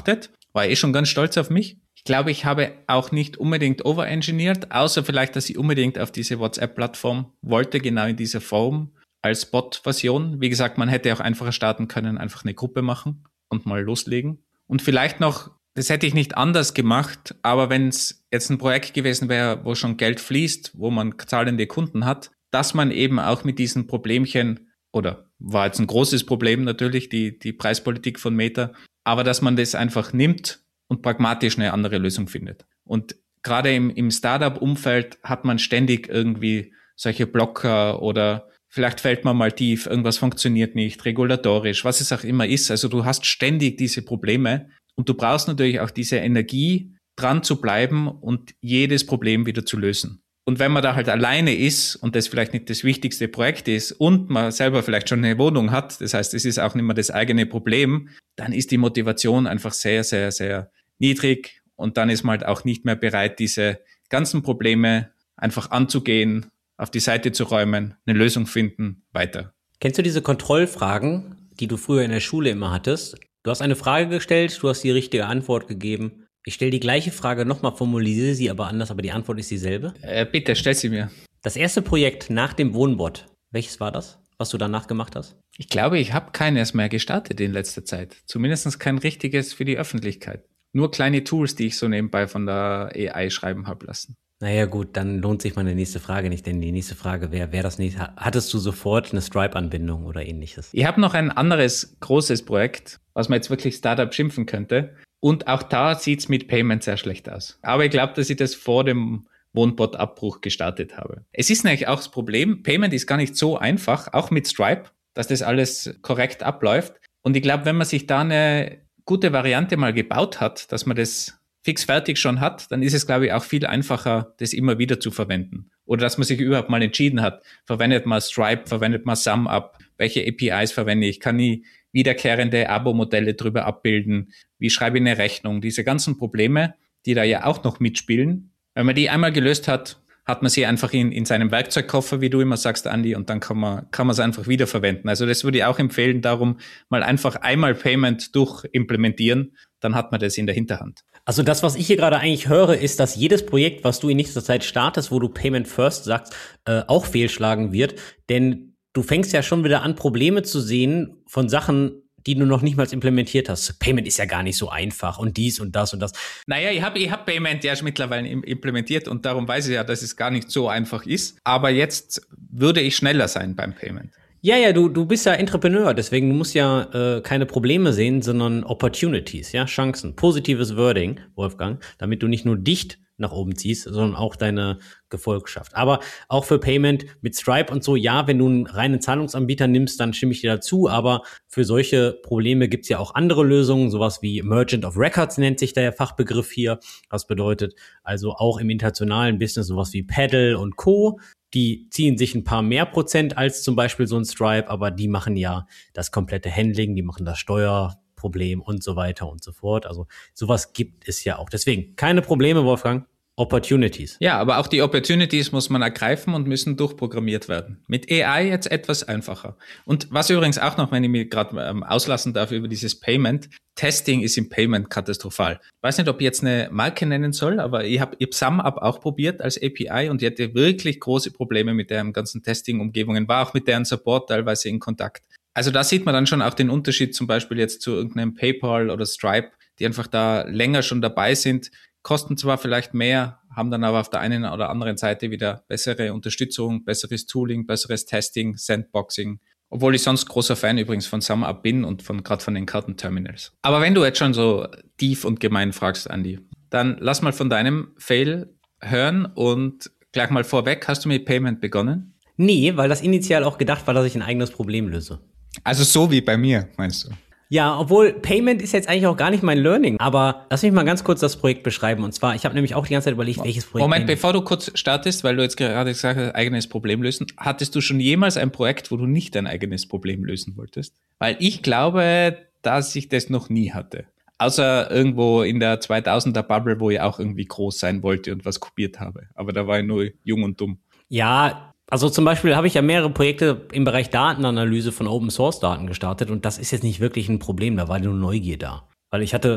B: war schon ganz stolz auf mich. Ich glaube, ich habe auch nicht unbedingt overengineert, außer vielleicht, dass ich unbedingt auf diese WhatsApp-Plattform wollte, genau in dieser Form als Bot-Version. Wie gesagt, man hätte auch einfacher starten können, einfach eine Gruppe machen und mal loslegen. Und vielleicht noch, das hätte ich nicht anders gemacht, aber wenn es jetzt ein Projekt gewesen wäre, wo schon Geld fließt, wo man zahlende Kunden hat, dass man eben auch mit diesen Problemchen, oder war jetzt ein großes Problem natürlich, die Preispolitik von Meta, aber dass man das einfach nimmt und pragmatisch eine andere Lösung findet. Und gerade im Startup-Umfeld hat man ständig irgendwie solche Blocker oder vielleicht fällt man mal tief, irgendwas funktioniert nicht, regulatorisch, was es auch immer ist. Also du hast ständig diese Probleme und du brauchst natürlich auch diese Energie, dran zu bleiben und jedes Problem wieder zu lösen. Und wenn man da halt alleine ist und das vielleicht nicht das wichtigste Projekt ist und man selber vielleicht schon eine Wohnung hat, das heißt, es ist auch nicht mehr das eigene Problem, dann ist die Motivation einfach sehr, sehr, sehr niedrig und dann ist man halt auch nicht mehr bereit, diese ganzen Probleme einfach anzugehen, auf die Seite zu räumen, eine Lösung finden, weiter.
A: Kennst du diese Kontrollfragen, die du früher in der Schule immer hattest? Du hast eine Frage gestellt, du hast die richtige Antwort gegeben. Ich stelle die gleiche Frage nochmal, formuliere sie aber anders, aber die Antwort ist dieselbe.
B: Bitte, stell sie mir.
A: Das erste Projekt nach dem Wohnbot, welches war das, was du danach gemacht hast?
B: Ich glaube, ich habe keines mehr gestartet in letzter Zeit. Zumindest kein richtiges für die Öffentlichkeit. Nur kleine Tools, die ich so nebenbei von der AI schreiben habe lassen.
A: Naja gut, dann lohnt sich meine nächste Frage nicht, denn die nächste Frage wäre das nicht, hattest du sofort eine Stripe-Anbindung oder ähnliches?
B: Ich habe noch ein anderes großes Projekt, was man jetzt wirklich Startup schimpfen könnte. Und auch da sieht's mit Payment sehr schlecht aus. Aber ich glaube, dass ich das vor dem Wohnbot-Abbruch gestartet habe. Es ist nämlich auch das Problem, Payment ist gar nicht so einfach, auch mit Stripe, dass das alles korrekt abläuft. Und ich glaube, wenn man sich da eine gute Variante mal gebaut hat, dass man das fix fertig schon hat, dann ist es, glaube ich, auch viel einfacher, das immer wieder zu verwenden. Oder dass man sich überhaupt mal entschieden hat, verwendet man Stripe, verwendet man SumUp, welche APIs verwende ich, kann ich wiederkehrende Abo-Modelle drüber abbilden, wie schreibe ich eine Rechnung, diese ganzen Probleme, die da ja auch noch mitspielen. Wenn man die einmal gelöst hat, hat man sie einfach in seinem Werkzeugkoffer, wie du immer sagst, Andi, und dann kann man es einfach wiederverwenden. Also das würde ich auch empfehlen, darum mal einfach einmal Payment durchimplementieren, dann hat man das in der Hinterhand.
A: Also das, was ich hier gerade eigentlich höre, ist, dass jedes Projekt, was du in nächster Zeit startest, wo du Payment First sagst, auch fehlschlagen wird, denn du fängst ja schon wieder an, Probleme zu sehen von Sachen, die du noch nicht mal implementiert hast. Payment ist ja gar nicht so einfach und dies und das und das.
B: Naja, ich hab Payment ja schon mittlerweile implementiert und darum weiß ich ja, dass es gar nicht so einfach ist. Aber jetzt würde ich schneller sein beim Payment.
A: Ja, du bist ja Entrepreneur, deswegen du musst ja keine Probleme sehen, sondern Opportunities, ja, Chancen, positives Wording, Wolfgang, damit du nicht nur dicht nach oben ziehst, sondern auch deine Gefolgschaft. Aber auch für Payment mit Stripe und so, ja, wenn du einen reinen Zahlungsanbieter nimmst, dann stimme ich dir dazu, aber für solche Probleme gibt's ja auch andere Lösungen, sowas wie Merchant of Records nennt sich der Fachbegriff hier, was bedeutet also auch im internationalen Business sowas wie Paddle und Co., die ziehen sich ein paar mehr Prozent als zum Beispiel so ein Stripe, aber die machen ja das komplette Handling, die machen das Steuerproblem und so weiter und so fort. Also sowas gibt es ja auch. Deswegen keine Probleme, Wolfgang. Opportunities.
B: Ja, aber auch die Opportunities muss man ergreifen und müssen durchprogrammiert werden. Mit AI jetzt etwas einfacher. Und was übrigens auch noch, wenn ich mich gerade auslassen darf über dieses Payment, Testing ist im Payment katastrophal. Ich weiß nicht, ob ich jetzt eine Marke nennen soll, aber ich hab SumUp auch probiert als API und die hatte wirklich große Probleme mit deren ganzen Testing-Umgebungen, war auch mit deren Support teilweise in Kontakt. Also da sieht man dann schon auch den Unterschied zum Beispiel jetzt zu irgendeinem PayPal oder Stripe, die einfach da länger schon dabei sind, kosten zwar vielleicht mehr, haben dann aber auf der einen oder anderen Seite wieder bessere Unterstützung, besseres Tooling, besseres Testing, Sandboxing. Obwohl ich sonst großer Fan übrigens von SumUp bin und gerade von den Kartenterminals. Aber wenn du jetzt schon so tief und gemein fragst, Andi, dann lass mal von deinem Fail hören und gleich mal vorweg, hast du mit Payment begonnen?
A: Nee, weil das initial auch gedacht war, dass ich ein eigenes Problem löse.
C: Also so wie bei mir, meinst du?
A: Ja, obwohl Payment ist jetzt eigentlich auch gar nicht mein Learning. Aber lass mich mal ganz kurz das Projekt beschreiben. Und zwar, ich habe nämlich auch die ganze Zeit überlegt, welches Projekt.
B: Moment, bevor du kurz startest, weil du jetzt gerade gesagt hast, eigenes Problem lösen. Hattest du schon jemals ein Projekt, wo du nicht dein eigenes Problem lösen wolltest? Weil ich glaube, dass ich das noch nie hatte. Außer irgendwo in der 2000er Bubble, wo ich auch irgendwie groß sein wollte und was kopiert habe. Aber da war ich nur jung und dumm.
A: Ja, also zum Beispiel habe ich ja mehrere Projekte im Bereich Datenanalyse von Open-Source-Daten gestartet und das ist jetzt nicht wirklich ein Problem, da war nur Neugier da. Weil ich hatte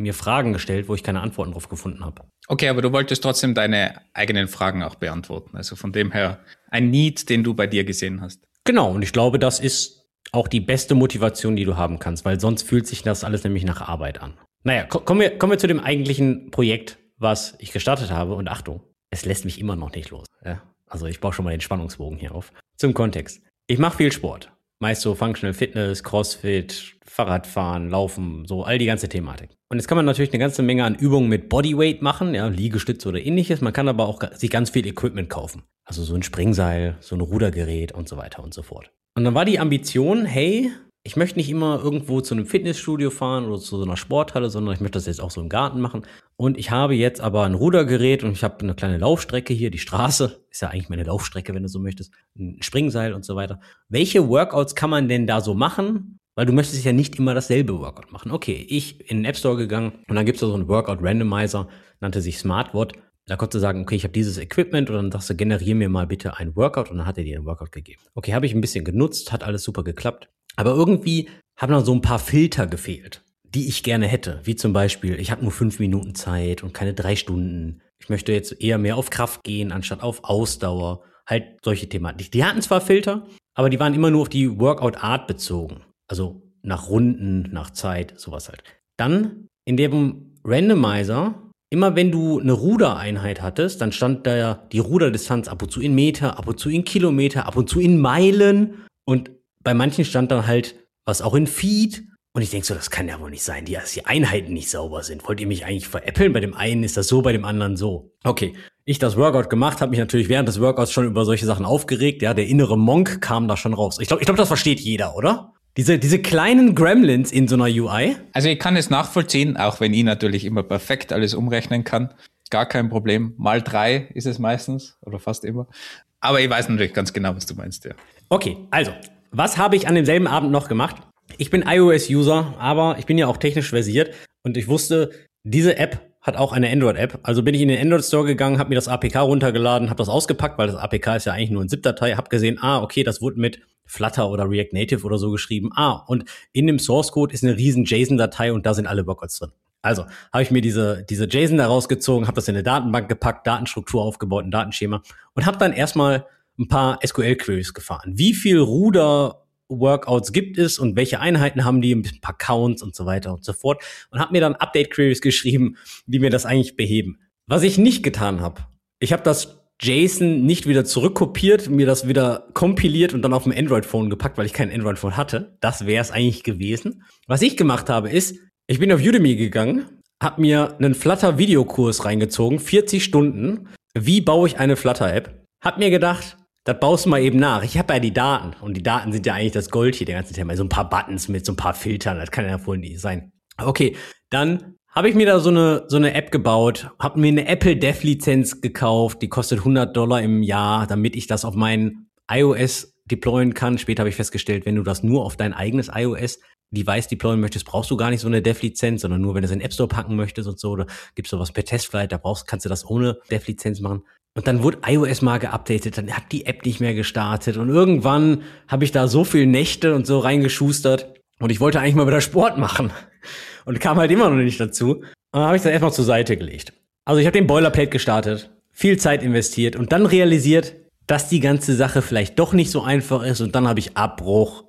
A: mir Fragen gestellt, wo ich keine Antworten drauf gefunden habe.
B: Okay, aber du wolltest trotzdem deine eigenen Fragen auch beantworten. Also von dem her ein Need, den du bei dir gesehen hast.
A: Genau, und ich glaube, das ist auch die beste Motivation, die du haben kannst, weil sonst fühlt sich das alles nämlich nach Arbeit an. Naja, kommen wir zu dem eigentlichen Projekt, was ich gestartet habe. Und Achtung, es lässt mich immer noch nicht los. Ja? Also ich baue schon mal den Spannungsbogen hier auf. Zum Kontext. Ich mache viel Sport. Meist so Functional Fitness, Crossfit, Fahrradfahren, Laufen, so all die ganze Thematik. Und jetzt kann man natürlich eine ganze Menge an Übungen mit Bodyweight machen, ja, Liegestütze oder ähnliches. Man kann aber auch sich ganz viel Equipment kaufen. Also so ein Springseil, so ein Rudergerät und so weiter und so fort. Und dann war die Ambition, hey, ich möchte nicht immer irgendwo zu einem Fitnessstudio fahren oder zu so einer Sporthalle, sondern ich möchte das jetzt auch so im Garten machen. Und ich habe jetzt aber ein Rudergerät und ich habe eine kleine Laufstrecke hier, die Straße, ist ja eigentlich meine Laufstrecke, wenn du so möchtest, ein Springseil und so weiter. Welche Workouts kann man denn da so machen? Weil du möchtest ja nicht immer dasselbe Workout machen. Okay, ich in den App Store gegangen und dann gibt es da so einen Workout Randomizer, nannte sich SmartWatt. Da konntest du sagen, okay, ich habe dieses Equipment und dann sagst du, generier mir mal bitte ein Workout und dann hat er dir ein Workout gegeben. Okay, habe ich ein bisschen genutzt, hat alles super geklappt. Aber irgendwie haben noch so ein paar Filter gefehlt, die ich gerne hätte. Wie zum Beispiel, ich habe nur 5 Minuten Zeit und keine 3 Stunden. Ich möchte jetzt eher mehr auf Kraft gehen, anstatt auf Ausdauer. Halt solche Themen. Die hatten zwar Filter, aber die waren immer nur auf die Workout-Art bezogen. Also nach Runden, nach Zeit, sowas halt. Dann in dem Randomizer, immer wenn du eine Rudereinheit hattest, dann stand da die Ruderdistanz ab und zu in Meter, ab und zu in Kilometer, ab und zu in Meilen. Und bei manchen stand dann halt was auch in Feet. Und ich denke so, das kann ja wohl nicht sein, dass die Einheiten nicht sauber sind. Wollt ihr mich eigentlich veräppeln? Bei dem einen ist das so, bei dem anderen so. Okay, ich das Workout gemacht, habe mich natürlich während des Workouts schon über solche Sachen aufgeregt. Ja, der innere Monk kam da schon raus. Ich glaube, das versteht jeder, oder? Diese kleinen Gremlins in so einer UI.
B: Also ich kann es nachvollziehen, auch wenn ich natürlich immer perfekt alles umrechnen kann. Gar kein Problem. Mal 3 ist es meistens oder fast immer. Aber ich weiß natürlich ganz genau, was du meinst, ja.
A: Okay, also, was habe ich an demselben Abend noch gemacht? Ich bin iOS-User, aber ich bin ja auch technisch versiert und ich wusste, diese App hat auch eine Android-App. Also bin ich in den Android-Store gegangen, habe mir das APK runtergeladen, habe das ausgepackt, weil das APK ist ja eigentlich nur eine ZIP-Datei, habe gesehen, okay, das wurde mit Flutter oder React Native oder so geschrieben. Und in dem Source-Code ist eine riesen JSON-Datei und da sind alle Workouts drin. Also habe ich mir diese JSON da rausgezogen, habe das in eine Datenbank gepackt, Datenstruktur aufgebaut, ein Datenschema und habe dann erstmal ein paar SQL-Queries gefahren. Wie viel Ruder-Workouts gibt es und welche Einheiten haben die, ein paar Counts und so weiter und so fort. Und habe mir dann Update-Queries geschrieben, die mir das eigentlich beheben. Was ich nicht getan habe, ich habe das JSON nicht wieder zurückkopiert, mir das wieder kompiliert und dann auf dem Android-Phone gepackt, weil ich kein Android-Phone hatte. Das wäre es eigentlich gewesen. Was ich gemacht habe ist, ich bin auf Udemy gegangen, habe mir einen Flutter-Videokurs reingezogen, 40 Stunden. Wie baue ich eine Flutter-App? Hab mir gedacht, das baust du mal eben nach. Ich habe ja die Daten und die Daten sind ja eigentlich das Gold hier, der ganze Thema. So ein paar Buttons mit so ein paar Filtern, das kann ja wohl nicht sein. Okay, dann habe ich mir da so eine App gebaut, habe mir eine Apple Dev-Lizenz gekauft, die kostet $100 im Jahr, damit ich das auf mein iOS deployen kann. Später habe ich festgestellt, wenn du das nur auf dein eigenes iOS-Device deployen möchtest, brauchst du gar nicht so eine Dev-Lizenz, sondern nur, wenn du es in den App Store packen möchtest und so, oder gibt's sowas per Testflight, kannst du das ohne Dev-Lizenz machen. Und dann wurde iOS mal geupdatet, dann hat die App nicht mehr gestartet und irgendwann habe ich da so viel Nächte und so reingeschustert und ich wollte eigentlich mal wieder Sport machen und kam halt immer noch nicht dazu. Und dann habe ich das erstmal zur Seite gelegt. Also ich habe den Boilerplate gestartet, viel Zeit investiert und dann realisiert, dass die ganze Sache vielleicht doch nicht so einfach ist und dann habe ich Abbruch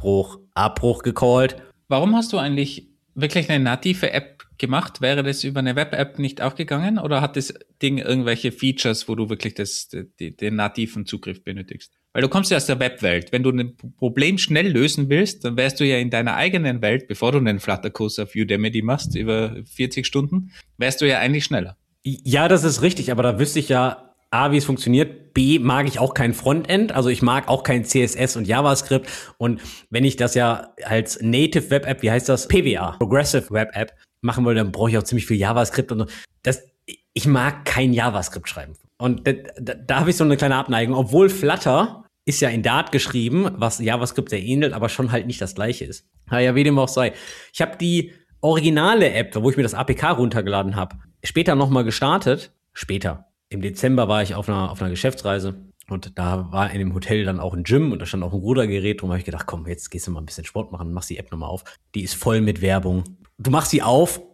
A: gecallt.
B: Warum hast du eigentlich wirklich eine native App gemacht? Wäre das über eine Web-App nicht auch gegangen oder hat das Ding irgendwelche Features, wo du wirklich den nativen Zugriff benötigst? Weil du kommst ja aus der Webwelt. Wenn du ein Problem schnell lösen willst, dann wärst du ja in deiner eigenen Welt, bevor du einen Flutter-Kurs auf Udemy machst, über 40 Stunden, wärst du ja eigentlich schneller.
A: Ja, das ist richtig, aber da wüsste ich ja A, wie es funktioniert, B, mag ich auch kein Frontend, also ich mag auch kein CSS und JavaScript und wenn ich das ja als Native Web App, wie heißt das? PWA, Progressive Web App machen will, dann brauche ich auch ziemlich viel JavaScript und so. Ich mag kein JavaScript schreiben. Und da habe ich so eine kleine Abneigung, obwohl Flutter ist ja in Dart geschrieben, was JavaScript sehr ähnelt, aber schon halt nicht das gleiche ist. Naja, wie dem auch sei. Ich habe die originale App, wo ich mir das APK runtergeladen habe, später nochmal gestartet. Im Dezember war ich auf einer Geschäftsreise und da war in dem Hotel dann auch ein Gym und da stand auch ein Rudergerät. Drum habe ich gedacht, komm, jetzt gehst du mal ein bisschen Sport machen, machst die App nochmal auf. Die ist voll mit Werbung. Du machst sie auf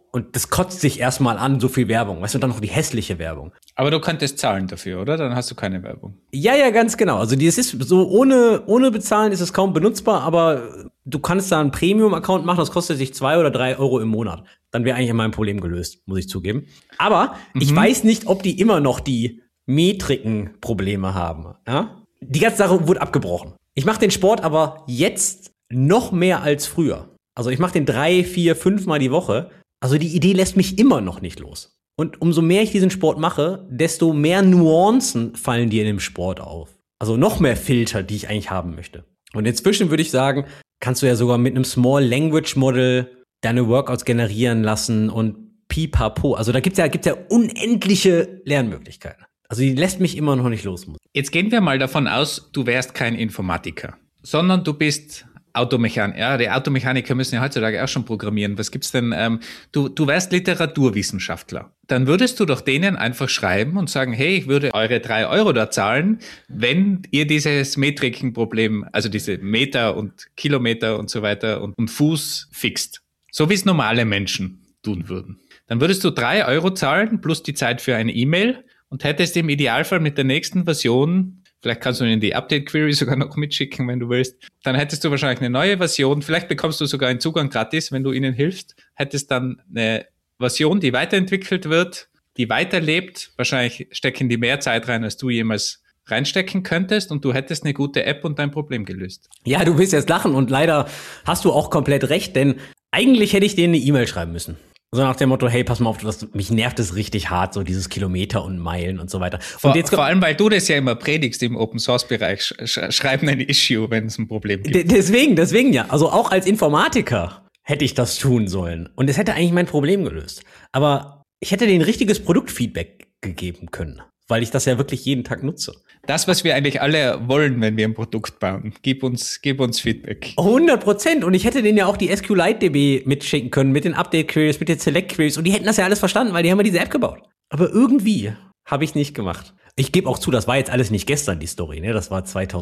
A: Und das kotzt sich erstmal an, so viel Werbung. Weißt du, dann noch die hässliche Werbung.
B: Aber du könntest zahlen dafür, oder? Dann hast du keine Werbung.
A: Ja, ganz genau. Also das ist so, ohne bezahlen ist es kaum benutzbar, aber du kannst da einen Premium-Account machen, das kostet sich 2 oder 3 Euro im Monat. Dann wäre eigentlich mein Problem gelöst, muss ich zugeben. Aber ich weiß nicht, ob die immer noch die Metriken-Probleme haben. Ja? Die ganze Sache wurde abgebrochen. Ich mache den Sport aber jetzt noch mehr als früher. Also ich mache den 3, 4, 5 Mal die Woche. Also die Idee lässt mich immer noch nicht los. Und umso mehr ich diesen Sport mache, desto mehr Nuancen fallen dir in dem Sport auf. Also noch mehr Filter, die ich eigentlich haben möchte. Und inzwischen würde ich sagen, kannst du ja sogar mit einem Small Language Model deine Workouts generieren lassen und pipapo. Also da gibt's ja unendliche Lernmöglichkeiten. Also die lässt mich immer noch nicht los.
B: Jetzt gehen wir mal davon aus, du wärst kein Informatiker, sondern du bist Automechaniker. Ja, die Automechaniker müssen ja heutzutage auch schon programmieren. Was gibt's denn? Du wärst Literaturwissenschaftler. Dann würdest du doch denen einfach schreiben und sagen, hey, ich würde eure 3 Euro da zahlen, wenn ihr dieses Metrikenproblem, also diese Meter und Kilometer und so weiter und Fuß fixt. So wie es normale Menschen tun würden. Dann würdest du 3 Euro zahlen plus die Zeit für eine E-Mail und hättest im Idealfall mit der nächsten Version, vielleicht kannst du ihnen die Update-Query sogar noch mitschicken, wenn du willst, dann hättest du wahrscheinlich eine neue Version, vielleicht bekommst du sogar einen Zugang gratis, wenn du ihnen hilfst, hättest dann eine Version, die weiterentwickelt wird, die weiterlebt, wahrscheinlich stecken die mehr Zeit rein, als du jemals reinstecken könntest und du hättest eine gute App und dein Problem gelöst.
A: Ja, du willst jetzt lachen und leider hast du auch komplett recht, denn eigentlich hätte ich denen eine E-Mail schreiben müssen. So nach dem Motto, hey, pass mal auf, mich nervt es richtig hart, so dieses Kilometer und Meilen und so weiter. Und
B: vor allem, weil du das ja immer predigst im Open-Source-Bereich, schreiben ein Issue, wenn es ein Problem gibt.
A: Deswegen ja. Also auch als Informatiker hätte ich das tun sollen. Und es hätte eigentlich mein Problem gelöst. Aber ich hätte denen richtiges Produktfeedback gegeben können, weil ich das ja wirklich jeden Tag nutze.
B: Das, was wir eigentlich alle wollen, wenn wir ein Produkt bauen. Gib uns Feedback.
A: 100%. Und ich hätte denen ja auch die SQLite-DB mitschicken können, mit den Update-Queries, mit den Select-Queries. Und die hätten das ja alles verstanden, weil die haben ja diese App gebaut. Aber irgendwie habe ich nicht gemacht. Ich gebe auch zu, das war jetzt alles nicht gestern, die Story, ne? Das war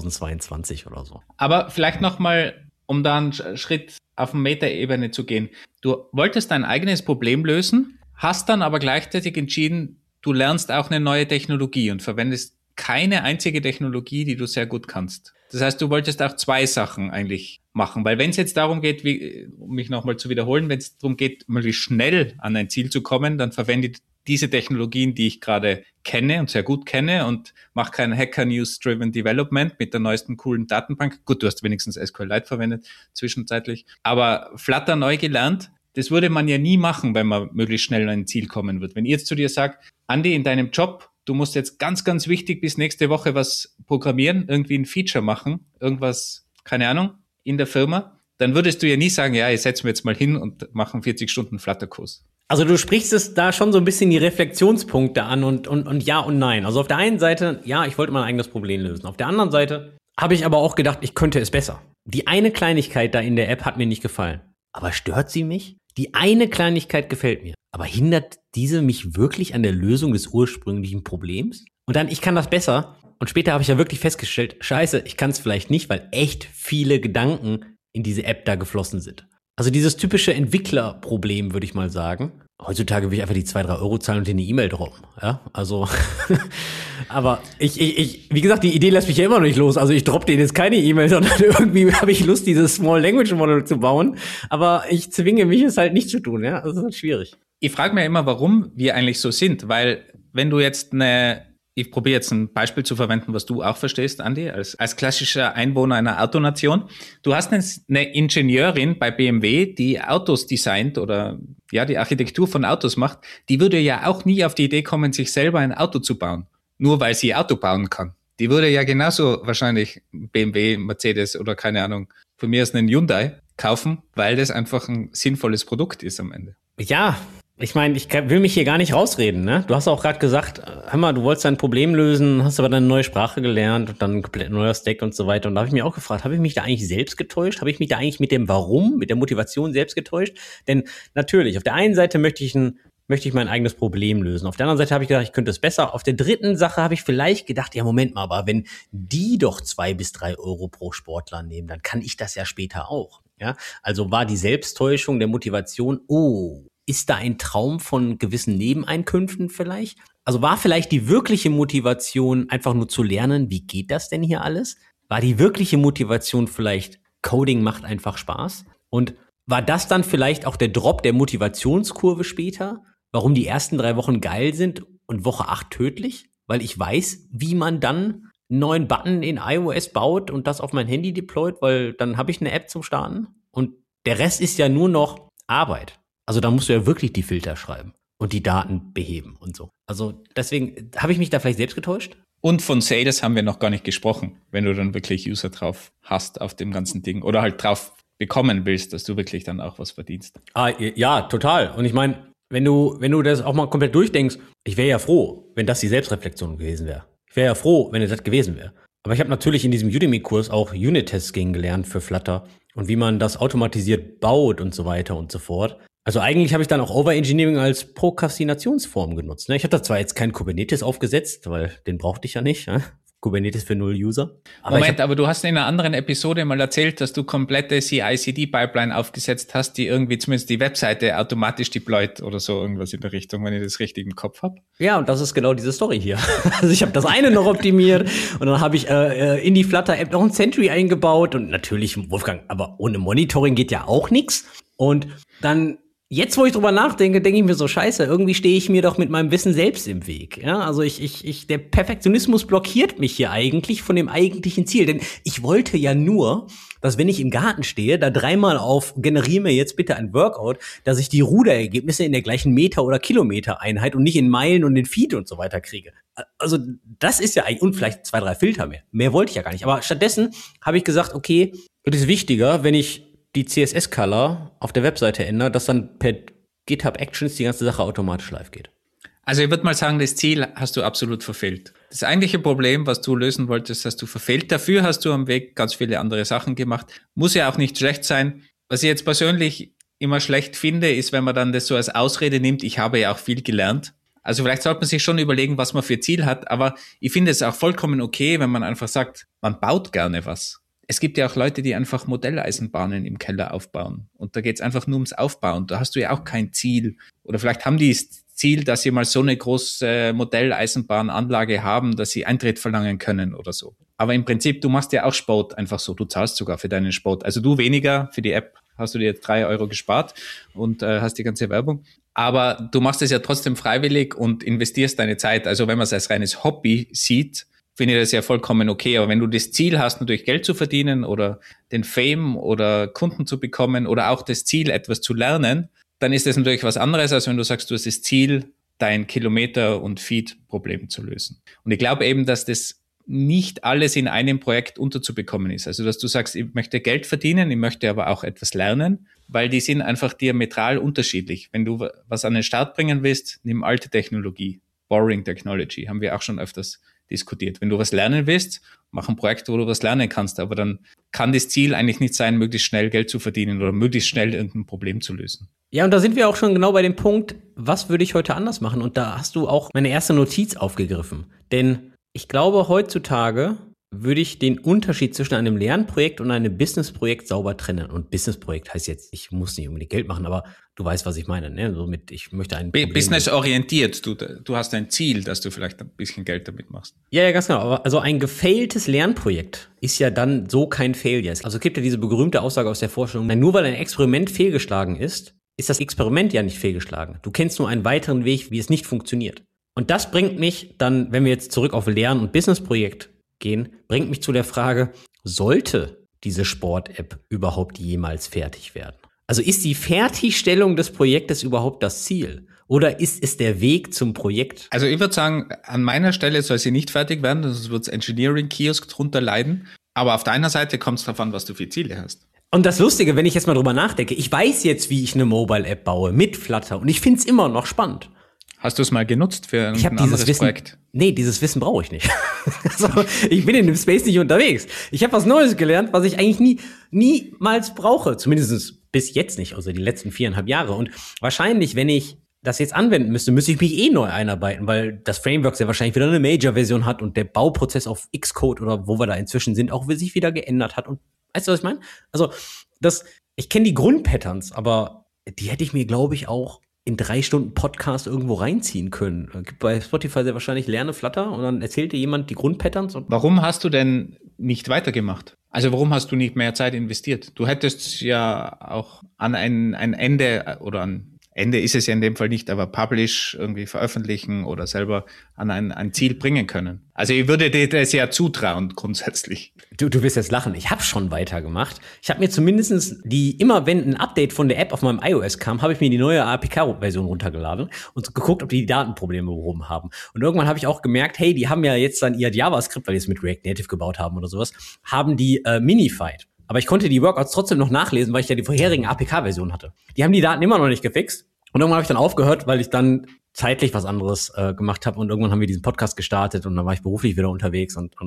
A: 2022 oder so.
B: Aber vielleicht nochmal, um da einen Schritt auf eine Metaebene zu gehen. Du wolltest dein eigenes Problem lösen, hast dann aber gleichzeitig entschieden, du lernst auch eine neue Technologie und verwendest keine einzige Technologie, die du sehr gut kannst. Das heißt, du wolltest auch 2 Sachen eigentlich machen, weil wenn es jetzt darum geht, um mich nochmal zu wiederholen, wenn es darum geht, möglichst schnell an ein Ziel zu kommen, dann verwende ich diese Technologien, die ich gerade kenne und sehr gut kenne und mache kein Hacker-News-Driven Development mit der neuesten coolen Datenbank. Gut, du hast wenigstens SQLite verwendet zwischenzeitlich, aber Flutter neu gelernt, das würde man ja nie machen, wenn man möglichst schnell an ein Ziel kommen wird. Wenn ihr jetzt zu dir sagt, Andi, in deinem Job, du musst jetzt ganz, ganz wichtig bis nächste Woche was programmieren, irgendwie ein Feature machen, irgendwas, keine Ahnung, in der Firma, dann würdest du ja nie sagen, ja, ich setze mir jetzt mal hin und mache einen 40 Stunden Flutter-Kurs.
A: Also du sprichst es da schon so ein bisschen die Reflexionspunkte an und ja und nein. Also auf der einen Seite, ja, ich wollte mein eigenes Problem lösen. Auf der anderen Seite habe ich aber auch gedacht, ich könnte es besser. Die eine Kleinigkeit da in der App hat mir nicht gefallen. Aber stört sie mich? Die eine Kleinigkeit gefällt mir. Aber hindert diese mich wirklich an der Lösung des ursprünglichen Problems? Und dann, ich kann das besser. Und später habe ich ja wirklich festgestellt, scheiße, ich kann es vielleicht nicht, weil echt viele Gedanken in diese App da geflossen sind. Also dieses typische Entwicklerproblem, würde ich mal sagen. Heutzutage will ich einfach die 2, 3 Euro zahlen und dir eine E-Mail droppen. Ja, also, aber wie gesagt, die Idee lässt mich ja immer noch nicht los. Also ich droppe denen jetzt keine E-Mail, sondern irgendwie habe ich Lust, dieses Small Language Model zu bauen. Aber ich zwinge mich, es halt nicht zu tun. Ja, das ist halt schwierig.
B: Ich frage mich immer, warum wir eigentlich so sind, weil wenn du jetzt ich probiere jetzt ein Beispiel zu verwenden, was du auch verstehst, Andi, als klassischer Einwohner einer Autonation. Du hast eine Ingenieurin bei BMW, die Autos designt oder ja die Architektur von Autos macht. Die würde ja auch nie auf die Idee kommen, sich selber ein Auto zu bauen, nur weil sie Auto bauen kann. Die würde ja genauso wahrscheinlich BMW, Mercedes oder keine Ahnung, von mir aus einen Hyundai kaufen, weil das einfach ein sinnvolles Produkt ist am Ende.
A: Ja, ich meine, ich will mich hier gar nicht rausreden, ne? Du hast auch gerade gesagt, hör mal, du wolltest dein Problem lösen, hast aber dann eine neue Sprache gelernt und dann ein komplett neuer Stack und so weiter. Und da habe ich mich auch gefragt, habe ich mich da eigentlich selbst getäuscht? Habe ich mich da eigentlich mit dem Warum, mit der Motivation selbst getäuscht? Denn natürlich, auf der einen Seite möchte ich mein eigenes Problem lösen. Auf der anderen Seite habe ich gedacht, ich könnte es besser. Auf der dritten Sache habe ich vielleicht gedacht, ja, Moment mal, aber wenn die doch 2 bis 3 Euro pro Sportler nehmen, dann kann ich das ja später auch. Ja, also war die Selbsttäuschung der Motivation, ist da ein Traum von gewissen Nebeneinkünften vielleicht? Also war vielleicht die wirkliche Motivation einfach nur zu lernen, wie geht das denn hier alles? War die wirkliche Motivation vielleicht, Coding macht einfach Spaß? Und war das dann vielleicht auch der Drop der Motivationskurve später? Warum die ersten 3 Wochen geil sind und Woche 8 tödlich? Weil ich weiß, wie man dann einen neuen Button in iOS baut und das auf mein Handy deployt, weil dann habe ich eine App zum Starten. Und der Rest ist ja nur noch Arbeit. Also da musst du ja wirklich die Filter schreiben und die Daten beheben und so. Also deswegen habe ich mich da vielleicht selbst getäuscht.
B: Und von Sales haben wir noch gar nicht gesprochen, wenn du dann wirklich User drauf hast auf dem ganzen Ding oder halt drauf bekommen willst, dass du wirklich dann auch was verdienst.
A: Ja, total. Und ich meine, wenn du das auch mal komplett durchdenkst, ich wäre ja froh, wenn das die Selbstreflexion gewesen wäre. Ich wäre ja froh, wenn es das gewesen wäre. Aber ich habe natürlich in diesem Udemy-Kurs auch Unit-Tests gelernt für Flutter und wie man das automatisiert baut und so weiter und so fort. Also eigentlich habe ich dann auch Overengineering als Prokrastinationsform genutzt. Ich habe da zwar jetzt kein Kubernetes aufgesetzt, weil den brauchte ich ja nicht. Kubernetes für 0 User.
B: Aber du hast in einer anderen Episode mal erzählt, dass du komplette CI/CD-Pipeline aufgesetzt hast, die irgendwie zumindest die Webseite automatisch deployt oder so, irgendwas in der Richtung, wenn ich das richtig im Kopf habe.
A: Ja, und das ist genau diese Story hier. Also ich habe das eine noch optimiert und dann habe ich in die Flutter-App noch ein Sentry eingebaut und natürlich, Wolfgang, aber ohne Monitoring geht ja auch nichts. Und dann jetzt, wo ich drüber nachdenke, denke ich mir so, scheiße, irgendwie stehe ich mir doch mit meinem Wissen selbst im Weg. Ja, also der Perfektionismus blockiert mich hier eigentlich von dem eigentlichen Ziel. Denn ich wollte ja nur, dass wenn ich im Garten stehe, da 3-mal auf generiere mir jetzt bitte ein Workout, dass ich die Ruderergebnisse in der gleichen Meter- oder Kilometer-Einheit und nicht in Meilen und in Feet und so weiter kriege. Also das ist ja eigentlich, und vielleicht 2, 3 Filter mehr. Mehr wollte ich ja gar nicht. Aber stattdessen habe ich gesagt, okay, das ist wichtiger, wenn ich die CSS-Color auf der Webseite ändere, dass dann per GitHub Actions die ganze Sache automatisch live geht.
B: Also ich würde mal sagen, das Ziel hast du absolut verfehlt. Das eigentliche Problem, was du lösen wolltest, hast du verfehlt. Dafür hast du am Weg ganz viele andere Sachen gemacht. Muss ja auch nicht schlecht sein. Was ich jetzt persönlich immer schlecht finde, ist, wenn man dann das so als Ausrede nimmt, ich habe ja auch viel gelernt. Also vielleicht sollte man sich schon überlegen, was man für Ziel hat. Aber ich finde es auch vollkommen okay, wenn man einfach sagt, man baut gerne was. Es gibt ja auch Leute, die einfach Modelleisenbahnen im Keller aufbauen. Und da geht es einfach nur ums Aufbauen. Da hast du ja auch kein Ziel. Oder vielleicht haben die das Ziel, dass sie mal so eine große Modelleisenbahnanlage haben, dass sie Eintritt verlangen können oder so. Aber im Prinzip, du machst ja auch Sport einfach so. Du zahlst sogar für deinen Sport. Also du weniger, für die App hast du dir jetzt 3 Euro gespart und hast die ganze Werbung. Aber du machst es ja trotzdem freiwillig und investierst deine Zeit. Also wenn man es als reines Hobby sieht, finde ich das ja vollkommen okay. Aber wenn du das Ziel hast, natürlich Geld zu verdienen oder den Fame oder Kunden zu bekommen oder auch das Ziel, etwas zu lernen, dann ist das natürlich was anderes, als wenn du sagst, du hast das Ziel, dein Kilometer- und Feed-Problem zu lösen. Und ich glaube eben, dass das nicht alles in einem Projekt unterzubekommen ist. Also, dass du sagst, ich möchte Geld verdienen, ich möchte aber auch etwas lernen, weil die sind einfach diametral unterschiedlich. Wenn du was an den Start bringen willst, nimm alte Technologie, Boring Technology, haben wir auch schon öfters diskutiert. Wenn du was lernen willst, mach ein Projekt, wo du was lernen kannst, aber dann kann das Ziel eigentlich nicht sein, möglichst schnell Geld zu verdienen oder möglichst schnell irgendein Problem zu lösen.
A: Ja, und da sind wir auch schon genau bei dem Punkt, was würde ich heute anders machen? Und da hast du auch meine erste Notiz aufgegriffen. Denn ich glaube, heutzutage würde ich den Unterschied zwischen einem Lernprojekt und einem Businessprojekt sauber trennen. Und Businessprojekt heißt jetzt, ich muss nicht unbedingt Geld machen, aber du weißt, was ich meine. Ne? Somit, ich möchte ein
B: Business-orientiert. Du hast ein Ziel, dass du vielleicht ein bisschen Geld damit machst.
A: Ja, ganz genau. Aber also ein gefailtes Lernprojekt ist ja dann so kein Failure. Also es gibt ja diese berühmte Aussage aus der Forschung, nur weil ein Experiment fehlgeschlagen ist das Experiment ja nicht fehlgeschlagen. Du kennst nur einen weiteren Weg, wie es nicht funktioniert. Und das bringt mich dann, wenn wir jetzt zurück auf Lern- und Businessprojekt gehen, bringt mich zu der Frage, sollte diese Sport-App überhaupt jemals fertig werden? Also ist die Fertigstellung des Projektes überhaupt das Ziel? Oder ist es der Weg zum Projekt?
B: Also ich würde sagen, an meiner Stelle soll sie nicht fertig werden, sonst wird das Engineering-Kiosk drunter leiden. Aber auf deiner Seite kommt es darauf an, was du für Ziele hast.
A: Und das Lustige, wenn ich jetzt mal drüber nachdenke, ich weiß jetzt, wie ich eine Mobile-App baue mit Flutter und ich finde es immer noch spannend.
B: Hast du es mal genutzt für ein anderes Projekt?
A: Nee, dieses Wissen brauche ich nicht. Also, ich bin in dem Space nicht unterwegs. Ich habe was Neues gelernt, was ich eigentlich niemals brauche. Zumindest bis jetzt nicht, also die letzten 4,5 Jahre. Und wahrscheinlich, wenn ich das jetzt anwenden müsste ich mich neu einarbeiten, weil das Framework sehr wahrscheinlich wieder eine Major-Version hat und der Bauprozess auf Xcode oder wo wir da inzwischen sind, auch sich wieder geändert hat. Und weißt du, was ich meine? Also, ich kenne die Grundpatterns, aber die hätte ich mir, glaube ich, auch in 3 Stunden Podcast irgendwo reinziehen können. Gibt bei Spotify sehr wahrscheinlich Lerne Flutter und dann erzählt dir jemand die Grundpatterns. Und
B: warum hast du denn nicht weitergemacht? Also warum hast du nicht mehr Zeit investiert? Du hättest ja auch an ein Ende oder an Ende ist es ja in dem Fall nicht, aber publish, irgendwie veröffentlichen oder selber an ein Ziel bringen können. Also ich würde dir das ja zutrauen, grundsätzlich.
A: Du wirst jetzt lachen. Ich habe schon weitergemacht. Ich habe mir zumindest immer wenn ein Update von der App auf meinem iOS kam, habe ich mir die neue APK-Version runtergeladen und geguckt, ob die Datenprobleme behoben haben. Und irgendwann habe ich auch gemerkt, hey, die haben ja jetzt dann ihr JavaScript, weil die es mit React Native gebaut haben oder sowas, haben die minified. Aber ich konnte die Workouts trotzdem noch nachlesen, weil ich ja die vorherigen APK-Versionen hatte. Die haben die Daten immer noch nicht gefixt. Und irgendwann habe ich dann aufgehört, weil ich dann zeitlich was anderes gemacht habe. Und irgendwann haben wir diesen Podcast gestartet und dann war ich beruflich wieder unterwegs und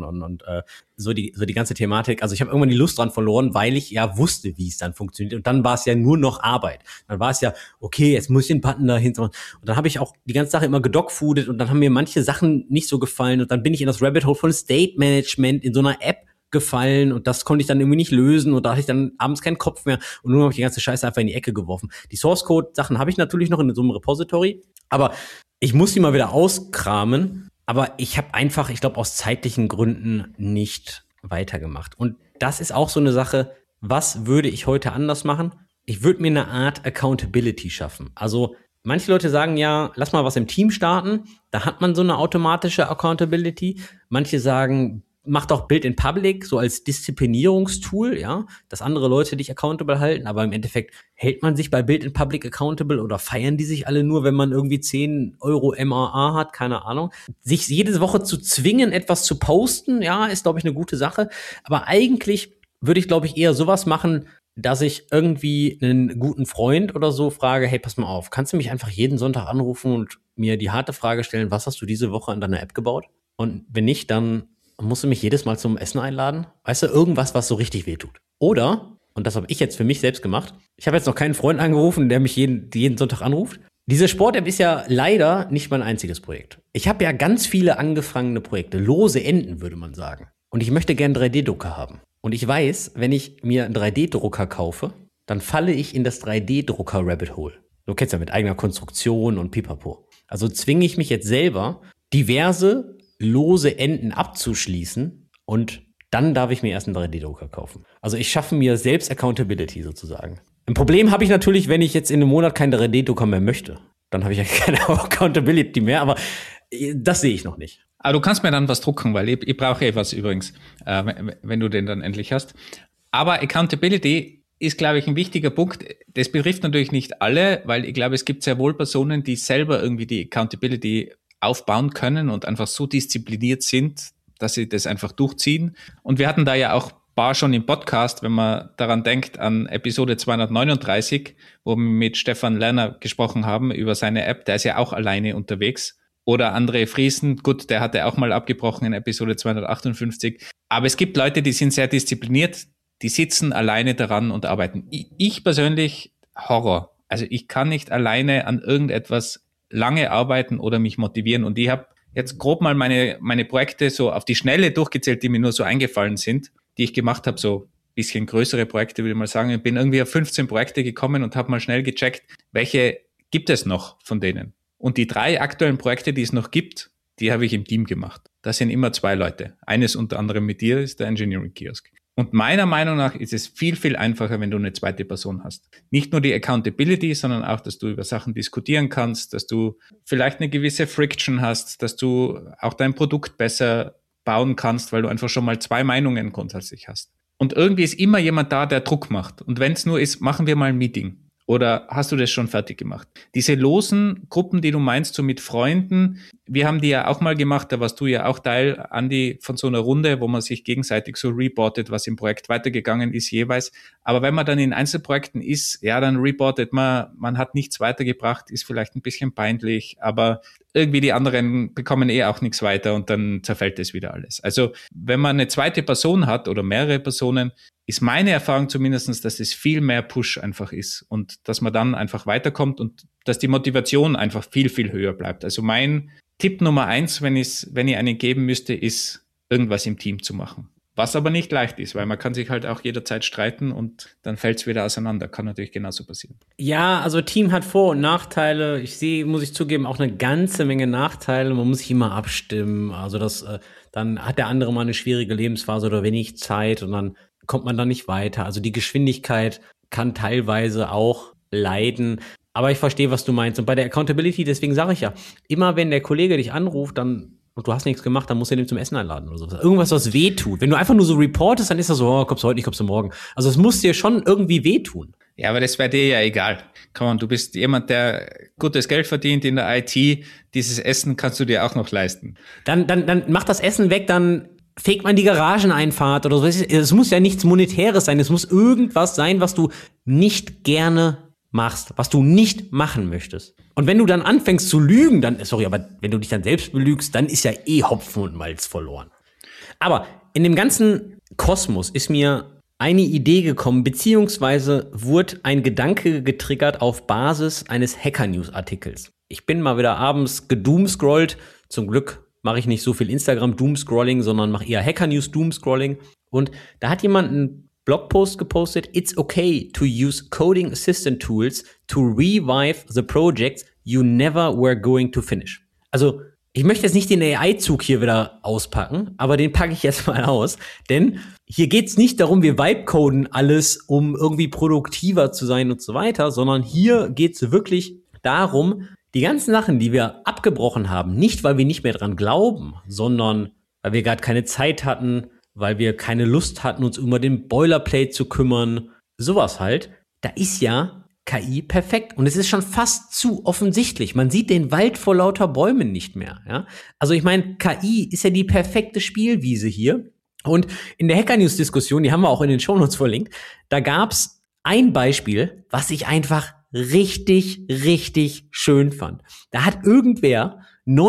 A: so die ganze Thematik. Also ich habe irgendwann die Lust dran verloren, weil ich ja wusste, wie es dann funktioniert. Und dann war es ja nur noch Arbeit. Dann war es ja, okay, jetzt muss ich den Button da hinten. Und dann habe ich auch die ganze Sache immer gedogfoodet und dann haben mir manche Sachen nicht so gefallen. Und dann bin ich in das Rabbit Hole von State Management in so einer App gefallen und das konnte ich dann irgendwie nicht lösen und da hatte ich dann abends keinen Kopf mehr und nun habe ich die ganze Scheiße einfach in die Ecke geworfen. Die Source-Code-Sachen habe ich natürlich noch in so einem Repository, aber ich muss die mal wieder auskramen, aber ich habe einfach, ich glaube, aus zeitlichen Gründen nicht weitergemacht. Und das ist auch so eine Sache, was würde ich heute anders machen? Ich würde mir eine Art Accountability schaffen. Also manche Leute sagen ja, lass mal was im Team starten, da hat man so eine automatische Accountability. Manche sagen, mach doch Build in Public so als Disziplinierungstool, ja, dass andere Leute dich accountable halten, aber im Endeffekt hält man sich bei Build in Public accountable oder feiern die sich alle nur, wenn man irgendwie 10 Euro MAA hat, keine Ahnung. Sich jede Woche zu zwingen, etwas zu posten, ja, ist, glaube ich, eine gute Sache, aber eigentlich würde ich, glaube ich, eher sowas machen, dass ich irgendwie einen guten Freund oder so frage, hey, pass mal auf, kannst du mich einfach jeden Sonntag anrufen und mir die harte Frage stellen, was hast du diese Woche an deiner App gebaut? Und wenn nicht, dann musst du mich jedes Mal zum Essen einladen? Weißt du, irgendwas, was so richtig wehtut. Oder, und das habe ich jetzt für mich selbst gemacht, ich habe jetzt noch keinen Freund angerufen, der mich jeden Sonntag anruft. Diese Sport-App ist ja leider nicht mein einziges Projekt. Ich habe ja ganz viele angefangene Projekte, lose Enden, würde man sagen. Und ich möchte gern 3D-Drucker haben. Und ich weiß, wenn ich mir einen 3D-Drucker kaufe, dann falle ich in das 3D-Drucker-Rabbit-Hole. Du kennst ja mit eigener Konstruktion und Pipapo. Also zwinge ich mich jetzt selber, diverse lose Enden abzuschließen und dann darf ich mir erst einen 3D-Drucker kaufen. Also ich schaffe mir selbst Accountability sozusagen. Ein Problem habe ich natürlich, wenn ich jetzt in einem Monat keinen 3D-Drucker mehr möchte. Dann habe ich ja keine Accountability mehr, aber das sehe ich noch nicht.
B: Aber du kannst mir dann was drucken, weil ich brauche was übrigens, wenn du den dann endlich hast. Aber Accountability ist, glaube ich, ein wichtiger Punkt. Das betrifft natürlich nicht alle, weil ich glaube, es gibt sehr wohl Personen, die selber irgendwie die Accountability aufbauen können und einfach so diszipliniert sind, dass sie das einfach durchziehen. Und wir hatten da ja auch ein paar schon im Podcast, wenn man daran denkt, an Episode 239, wo wir mit Stefan Lerner gesprochen haben über seine App. Der ist ja auch alleine unterwegs. Oder André Friesen, gut, der hatte auch mal abgebrochen in Episode 258. Aber es gibt Leute, die sind sehr diszipliniert, die sitzen alleine daran und arbeiten. Ich persönlich, Horror. Also ich kann nicht alleine an irgendetwas lange arbeiten oder mich motivieren. Und ich habe jetzt grob mal meine Projekte so auf die Schnelle durchgezählt, die mir nur so eingefallen sind, die ich gemacht habe, so ein bisschen größere Projekte, würde ich mal sagen. Ich bin irgendwie auf 15 Projekte gekommen und habe mal schnell gecheckt, welche gibt es noch von denen. Und die 3 aktuellen Projekte, die es noch gibt, die habe ich im Team gemacht. Das sind immer 2 Leute. Eines unter anderem mit dir ist der Engineering Kiosk. Und meiner Meinung nach ist es viel, viel einfacher, wenn du eine zweite Person hast. Nicht nur die Accountability, sondern auch, dass du über Sachen diskutieren kannst, dass du vielleicht eine gewisse Friction hast, dass du auch dein Produkt besser bauen kannst, weil du einfach schon mal 2 Meinungen grundsätzlich hast. Und irgendwie ist immer jemand da, der Druck macht. Und wenn es nur ist, machen wir mal ein Meeting. Oder hast du das schon fertig gemacht? Diese losen Gruppen, die du meinst, so mit Freunden, wir haben die ja auch mal gemacht, da warst du ja auch Teil, Andi, von so einer Runde, wo man sich gegenseitig so reportet, was im Projekt weitergegangen ist jeweils. Aber wenn man dann in Einzelprojekten ist, ja, dann reportet man hat nichts weitergebracht, ist vielleicht ein bisschen peinlich, aber irgendwie die anderen bekommen auch nichts weiter und dann zerfällt es wieder alles. Also wenn man eine zweite Person hat oder mehrere Personen, ist meine Erfahrung zumindest, dass es viel mehr Push einfach ist und dass man dann einfach weiterkommt und dass die Motivation einfach viel, viel höher bleibt. Also mein Tipp Nummer 1, wenn ich einen geben müsste, ist, irgendwas im Team zu machen. Was aber nicht leicht ist, weil man kann sich halt auch jederzeit streiten und dann fällt es wieder auseinander. Kann natürlich genauso passieren.
A: Ja, also Team hat Vor- und Nachteile. Ich sehe, muss ich zugeben, auch eine ganze Menge Nachteile. Man muss sich immer abstimmen. Also dann hat der andere mal eine schwierige Lebensphase oder wenig Zeit und dann kommt man da nicht weiter. Also die Geschwindigkeit kann teilweise auch leiden. Aber ich verstehe, was du meinst. Und bei der Accountability, deswegen sage ich ja, immer wenn der Kollege dich anruft, dann und du hast nichts gemacht, dann musst du den zum Essen einladen oder so. Irgendwas, was wehtut. Wenn du einfach nur so reportest, dann ist das so, oh, kommst du heute nicht, kommst du morgen. Also es muss dir schon irgendwie wehtun.
B: Ja, aber das wäre dir ja egal. Komm, du bist jemand, der gutes Geld verdient in der IT. Dieses Essen kannst du dir auch noch leisten.
A: Dann mach das Essen weg, dann fegt man die Garageneinfahrt oder so. Es muss ja nichts Monetäres sein. Es muss irgendwas sein, was du nicht gerne machst, was du nicht machen möchtest. Und wenn du dann anfängst zu lügen, aber wenn du dich dann selbst belügst, dann ist ja Hopfen und Malz verloren. Aber in dem ganzen Kosmos ist mir eine Idee gekommen, beziehungsweise wurde ein Gedanke getriggert auf Basis eines Hacker-News-Artikels. Ich bin mal wieder abends gedoomscrollt. Zum Glück mache ich nicht so viel Instagram-Doomscrolling, sondern mache eher Hacker-News-Doomscrolling. Und da hat jemand einen Blogpost gepostet, it's okay to use coding assistant tools to revive the projects you never were going to finish. Also, ich möchte jetzt nicht den AI-Zug hier wieder auspacken, aber den packe ich jetzt mal aus, denn hier geht's nicht darum, wir vibe-coden alles, um irgendwie produktiver zu sein und so weiter, sondern hier geht's wirklich darum, die ganzen Sachen, die wir abgebrochen haben, nicht weil wir nicht mehr dran glauben, sondern weil wir gerade keine Zeit hatten, weil wir keine Lust hatten, uns über den Boilerplate zu kümmern, sowas halt, da ist ja KI perfekt. Und es ist schon fast zu offensichtlich. Man sieht den Wald vor lauter Bäumen nicht mehr. Ja? Also ich meine, KI ist ja die perfekte Spielwiese hier. Und in der Hacker-News-Diskussion, die haben wir auch in den Shownotes verlinkt, da gab's ein Beispiel, was ich einfach richtig, richtig schön fand. Da hat irgendwer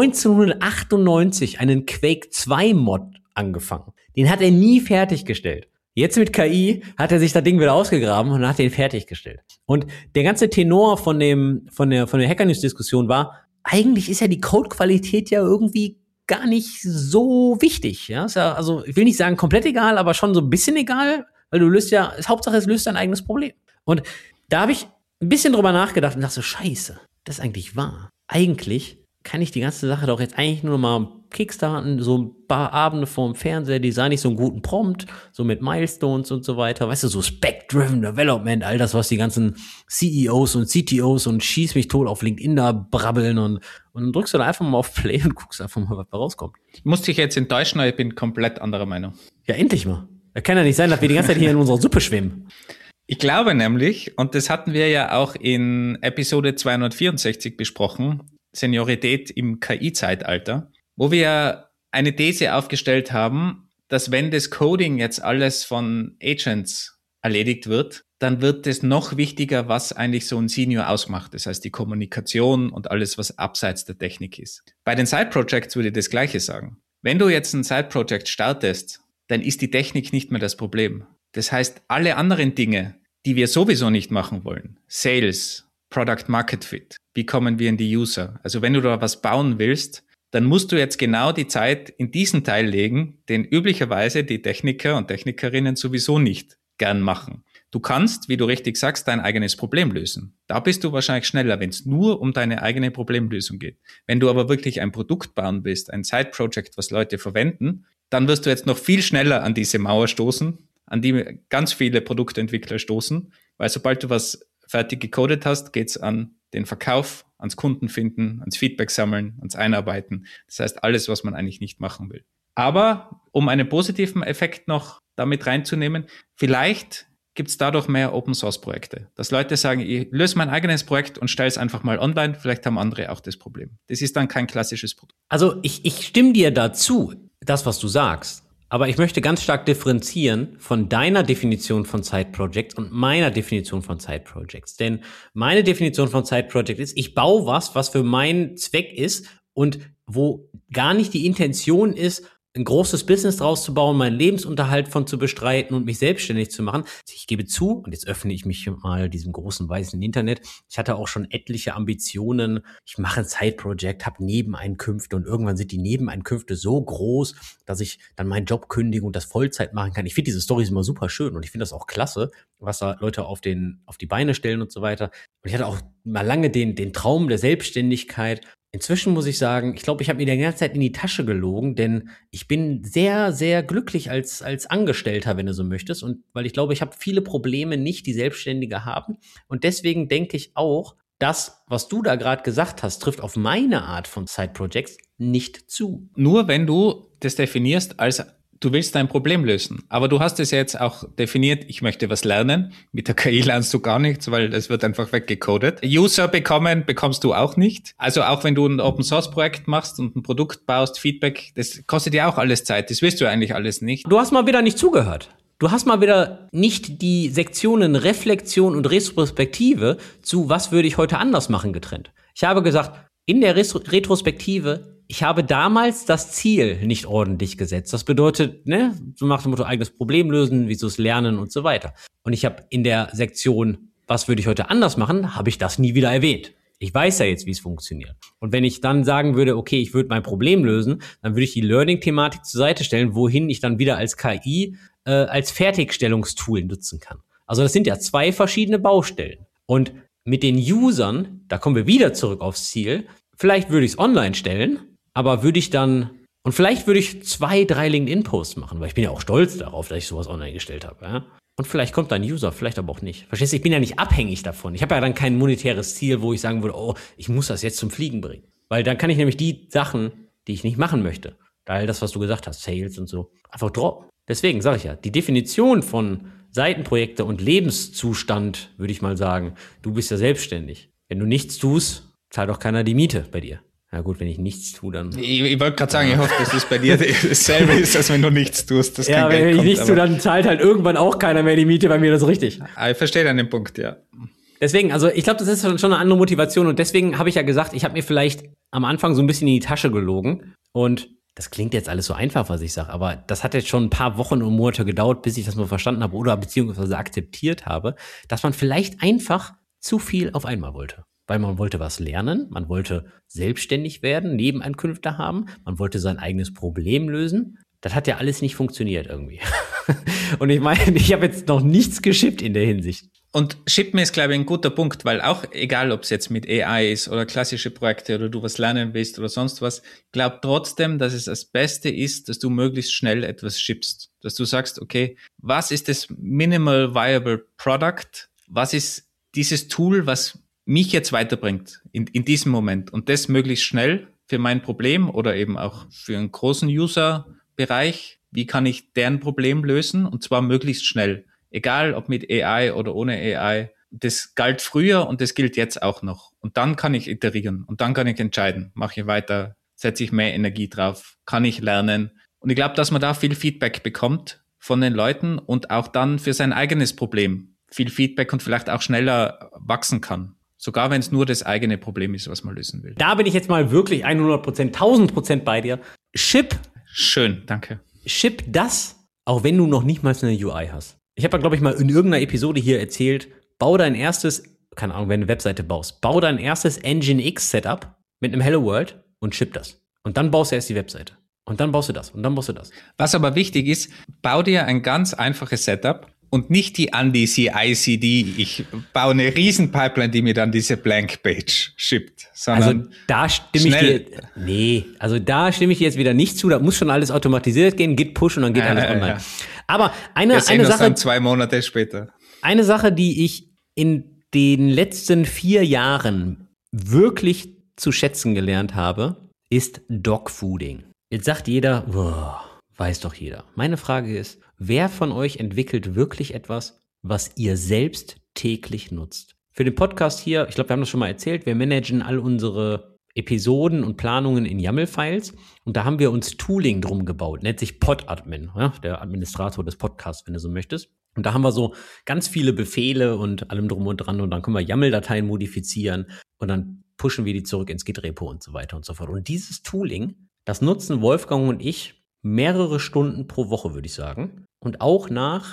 A: 1998 einen Quake 2 Mod angefangen. Den hat er nie fertiggestellt. Jetzt mit KI hat er sich das Ding wieder ausgegraben und hat den fertiggestellt. Und der ganze Tenor von der Hacker-News-Diskussion war, eigentlich ist ja die Codequalität ja irgendwie gar nicht so wichtig. Ja? Ist ja, also ich will nicht sagen komplett egal, aber schon so ein bisschen egal, weil Hauptsache es löst dein eigenes Problem. Und da habe ich ein bisschen drüber nachgedacht und dachte so, scheiße, das ist eigentlich wahr. Eigentlich kann ich die ganze Sache doch jetzt eigentlich nur noch mal kickstarten, so ein paar Abende vorm Fernseher, design ich so einen guten Prompt, so mit Milestones und so weiter, weißt du, so Spec-Driven Development, all das, was die ganzen CEOs und CTOs und schieß mich tot auf LinkedIn da brabbeln und dann drückst du da einfach mal auf Play und guckst einfach mal, was da rauskommt.
B: Ich muss dich jetzt enttäuschen, aber ich bin komplett anderer Meinung.
A: Ja, endlich mal. Das kann ja nicht sein, dass wir die ganze Zeit hier in unserer Suppe schwimmen.
B: Ich glaube nämlich, und das hatten wir ja auch in Episode 264 besprochen, Seniorität im KI-Zeitalter, wo wir eine These aufgestellt haben, dass wenn das Coding jetzt alles von Agents erledigt wird, dann wird es noch wichtiger, was eigentlich so ein Senior ausmacht. Das heißt, die Kommunikation und alles, was abseits der Technik ist. Bei den Side-Projects würde ich das Gleiche sagen. Wenn du jetzt ein Side-Project startest, dann ist die Technik nicht mehr das Problem. Das heißt, alle anderen Dinge, die wir sowieso nicht machen wollen, Sales, Product Market Fit, wie kommen wir in die User? Also wenn du da was bauen willst, dann musst du jetzt genau die Zeit in diesen Teil legen, den üblicherweise die Techniker und Technikerinnen sowieso nicht gern machen. Du kannst, wie du richtig sagst, dein eigenes Problem lösen. Da bist du wahrscheinlich schneller, wenn es nur um deine eigene Problemlösung geht. Wenn du aber wirklich ein Produkt bauen willst, ein Side-Project, was Leute verwenden, dann wirst du jetzt noch viel schneller an diese Mauer stoßen, an die ganz viele Produktentwickler stoßen, weil sobald du was fertig gecodet hast, geht's an den Verkauf, ans Kundenfinden, ans Feedback sammeln, ans Einarbeiten. Das heißt, alles, was man eigentlich nicht machen will. Aber um einen positiven Effekt noch damit reinzunehmen, vielleicht gibt's dadurch mehr Open-Source-Projekte. Dass Leute sagen, ich löse mein eigenes Projekt und stelle es einfach mal online, vielleicht haben andere auch das Problem. Das ist dann kein klassisches Produkt.
A: Also ich stimme dir dazu, das, was du sagst. Aber ich möchte ganz stark differenzieren von deiner Definition von Side-Projects und meiner Definition von Side-Projects. Denn meine Definition von Side-Project ist, ich baue was für meinen Zweck ist und wo gar nicht die Intention ist, ein großes Business draus zu bauen, meinen Lebensunterhalt von zu bestreiten und mich selbstständig zu machen. Ich gebe zu, und jetzt öffne ich mich mal diesem großen weißen Internet, ich hatte auch schon etliche Ambitionen. Ich mache ein Side-Project, habe Nebeneinkünfte und irgendwann sind die Nebeneinkünfte so groß, dass ich dann meinen Job kündigen und das Vollzeit machen kann. Ich finde diese Storys immer super schön und ich finde das auch klasse, was da Leute auf die Beine stellen und so weiter. Und ich hatte auch mal lange den Traum der Selbstständigkeit. Inzwischen muss ich sagen, ich glaube, ich habe mir die ganze Zeit in die Tasche gelogen, denn ich bin sehr, sehr glücklich als Angestellter, wenn du so möchtest. Und weil ich glaube, ich habe viele Probleme nicht, die Selbstständige haben. Und deswegen denke ich auch, das, was du da gerade gesagt hast, trifft auf meine Art von Side-Projects nicht zu.
B: Nur wenn du das definierst als du willst dein Problem lösen. Aber du hast es ja jetzt auch definiert, ich möchte was lernen. Mit der KI lernst du gar nichts, weil das wird einfach weggecodet. User bekommst du auch nicht. Also auch wenn du ein Open-Source-Projekt machst und ein Produkt baust, Feedback, das kostet ja auch alles Zeit. Das wirst du eigentlich alles nicht.
A: Du hast mal wieder nicht zugehört. Du hast mal wieder nicht die Sektionen Reflexion und Retrospektive zu was würde ich heute anders machen getrennt. Ich habe gesagt, in der Retrospektive, ich habe damals das Ziel nicht ordentlich gesetzt. Das bedeutet, so nach dem Motto eigenes Problem lösen, wieso es lernen und so weiter. Und ich habe in der Sektion, was würde ich heute anders machen, habe ich das nie wieder erwähnt. Ich weiß ja jetzt, wie es funktioniert. Und wenn ich dann sagen würde, okay, ich würde mein Problem lösen, dann würde ich die Learning-Thematik zur Seite stellen, wohin ich dann wieder als KI als Fertigstellungstool nutzen kann. Also das sind ja 2 verschiedene Baustellen. Und mit den Usern, da kommen wir wieder zurück aufs Ziel, vielleicht würde ich es online stellen, aber würde ich dann, und vielleicht würde ich 2, 3 LinkedIn-Posts machen, weil ich bin ja auch stolz darauf, dass ich sowas online gestellt habe. Ja? Und vielleicht kommt da ein User, vielleicht aber auch nicht. Verstehst du, ich bin ja nicht abhängig davon. Ich habe ja dann kein monetäres Ziel, wo ich sagen würde, oh, ich muss das jetzt zum Fliegen bringen. Weil dann kann ich nämlich die Sachen, die ich nicht machen möchte, all das, was du gesagt hast, Sales und so, einfach droppen. Deswegen sage ich ja, die Definition von Seitenprojekte und Lebenszustand, würde ich mal sagen, du bist ja selbstständig. Wenn du nichts tust, zahlt auch keiner die Miete bei dir. Na gut, wenn ich nichts tue, dann...
B: Ich wollte gerade sagen, ich hoffe, dass das bei dir dasselbe ist, als wenn du nichts tust. Das
A: ja, wenn ich nichts tue, dann zahlt halt irgendwann auch keiner mehr die Miete bei mir, das ist richtig.
B: Ich verstehe deinen Punkt, ja.
A: Deswegen, also ich glaube, das ist schon eine andere Motivation und deswegen habe ich ja gesagt, ich habe mir vielleicht am Anfang so ein bisschen in die Tasche gelogen und das klingt jetzt alles so einfach, was ich sage, aber das hat jetzt schon ein paar Wochen und Monate gedauert, bis ich das mal verstanden habe oder beziehungsweise akzeptiert habe, dass man vielleicht einfach zu viel auf einmal wollte. Weil man wollte was lernen, man wollte selbstständig werden, Nebeneinkünfte haben, man wollte sein eigenes Problem lösen. Das hat ja alles nicht funktioniert irgendwie. Und ich meine, ich habe jetzt noch nichts geschippt in der Hinsicht.
B: Und Shippen ist, glaube ich, ein guter Punkt, weil auch egal, ob es jetzt mit AI ist oder klassische Projekte oder du was lernen willst oder sonst was, glaub trotzdem, dass es das Beste ist, dass du möglichst schnell etwas shippst. Dass du sagst, okay, was ist das Minimal Viable Product? Was ist dieses Tool, was mich jetzt weiterbringt in diesem Moment und das möglichst schnell für mein Problem oder eben auch für einen großen User-Bereich. Wie kann ich deren Problem lösen und zwar möglichst schnell? Egal ob mit AI oder ohne AI. Das galt früher und das gilt jetzt auch noch. Und dann kann ich iterieren und dann kann ich entscheiden, mache ich weiter, setze ich mehr Energie drauf, kann ich lernen. Und ich glaube, dass man da viel Feedback bekommt von den Leuten und auch dann für sein eigenes Problem viel Feedback und vielleicht auch schneller wachsen kann. Sogar wenn es nur das eigene Problem ist, was man lösen will.
A: Da bin ich jetzt mal wirklich 100%, 1000% bei dir. Ship.
B: Schön, danke.
A: Ship das, auch wenn du noch nicht mal eine UI hast. Ich habe ja, glaube ich, mal in irgendeiner Episode hier erzählt, bau dein erstes, keine Ahnung, wenn du eine Webseite baust, bau dein erstes Nginx-Setup mit einem Hello World und ship das. Und dann baust du erst die Webseite. Und dann baust du das. Und dann baust du das.
B: Was aber wichtig ist, bau dir ein ganz einfaches Setup und nicht die Andy CI/CD. Ich baue eine riesen Pipeline, die mir dann diese Blank Page shippt.
A: Also da stimme ich dir jetzt wieder nicht zu. Da muss schon alles automatisiert gehen, Git Push und dann geht alles online. Ja. Aber eine Sache,
B: dann 2 Monate später.
A: Eine Sache, die ich in den letzten 4 Jahren wirklich zu schätzen gelernt habe, ist Dogfooding. Jetzt sagt jeder, weiß doch jeder. Meine Frage ist, wer von euch entwickelt wirklich etwas, was ihr selbst täglich nutzt? Für den Podcast hier, ich glaube, wir haben das schon mal erzählt, wir managen all unsere Episoden und Planungen in YAML-Files und da haben wir uns Tooling drum gebaut, nennt sich Podadmin, ja, der Administrator des Podcasts, wenn du so möchtest. Und da haben wir so ganz viele Befehle und allem drum und dran und dann können wir YAML-Dateien modifizieren und dann pushen wir die zurück ins Git-Repo und so weiter und so fort. Und dieses Tooling, das nutzen Wolfgang und ich mehrere Stunden pro Woche, würde ich sagen. Und auch nach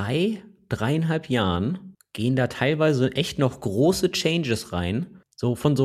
A: 3,5 Jahren gehen da teilweise echt noch große Changes rein. So von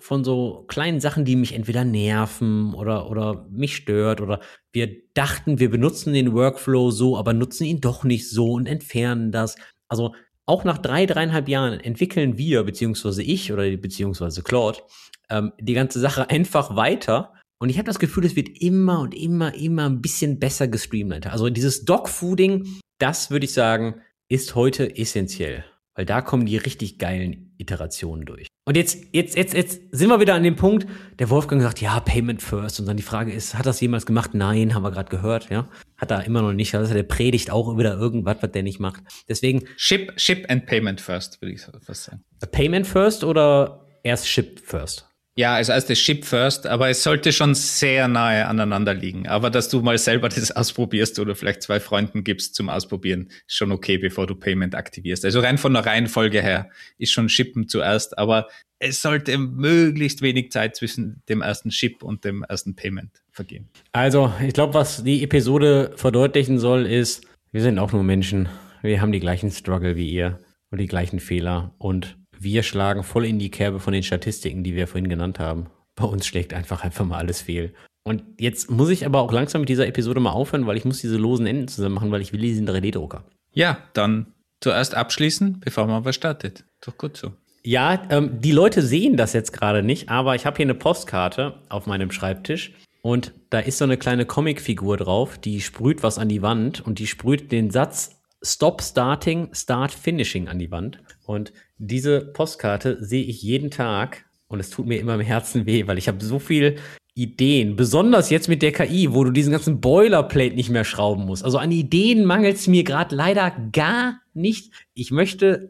A: so kleinen Sachen, die mich entweder nerven oder mich stört oder wir dachten, wir benutzen den Workflow so, aber nutzen ihn doch nicht so und entfernen das. Also auch nach 3,5 Jahren entwickeln wir, beziehungsweise ich oder beziehungsweise Claude, die ganze Sache einfach weiter. Und ich habe das Gefühl, es wird immer und immer ein bisschen besser gestreamlined. Also dieses Dogfooding, das würde ich sagen, ist heute essentiell. Weil da kommen die richtig geilen Iterationen durch. Und jetzt sind wir wieder an dem Punkt, der Wolfgang sagt, ja, Payment First. Und dann die Frage ist, hat das jemals gemacht? Nein, haben wir gerade gehört, ja. Hat er immer noch nicht. Also der predigt auch wieder irgendwas, was der nicht macht. Deswegen.
B: Ship and Payment First, würde ich fast sagen.
A: Payment First oder erst Ship First?
B: Ja, also erst das Ship First, aber es sollte schon sehr nahe aneinander liegen. Aber dass du mal selber das ausprobierst oder vielleicht 2 Freunden gibst zum Ausprobieren, ist schon okay, bevor du Payment aktivierst. Also rein von der Reihenfolge her ist schon Shippen zuerst, aber es sollte möglichst wenig Zeit zwischen dem ersten Ship und dem ersten Payment vergehen.
A: Also, ich glaube, was die Episode verdeutlichen soll, ist, wir sind auch nur Menschen. Wir haben die gleichen Struggle wie ihr und die gleichen Fehler und wir schlagen voll in die Kerbe von den Statistiken, die wir vorhin genannt haben. Bei uns schlägt einfach mal alles fehl. Und jetzt muss ich aber auch langsam mit dieser Episode mal aufhören, weil ich muss diese losen Enden zusammen machen, weil ich will diesen 3D-Drucker.
B: Ja, dann zuerst abschließen, bevor man was startet. Doch gut so.
A: Ja, die Leute sehen das jetzt gerade nicht, aber ich habe hier eine Postkarte auf meinem Schreibtisch und da ist so eine kleine Comicfigur drauf, die sprüht was an die Wand und die sprüht den Satz Stop Starting, Start Finishing an die Wand. Und diese Postkarte sehe ich jeden Tag und es tut mir immer im Herzen weh, weil ich habe so viel Ideen, besonders jetzt mit der KI, wo du diesen ganzen Boilerplate nicht mehr schrauben musst. Also an Ideen mangelt es mir gerade leider gar nicht. Ich möchte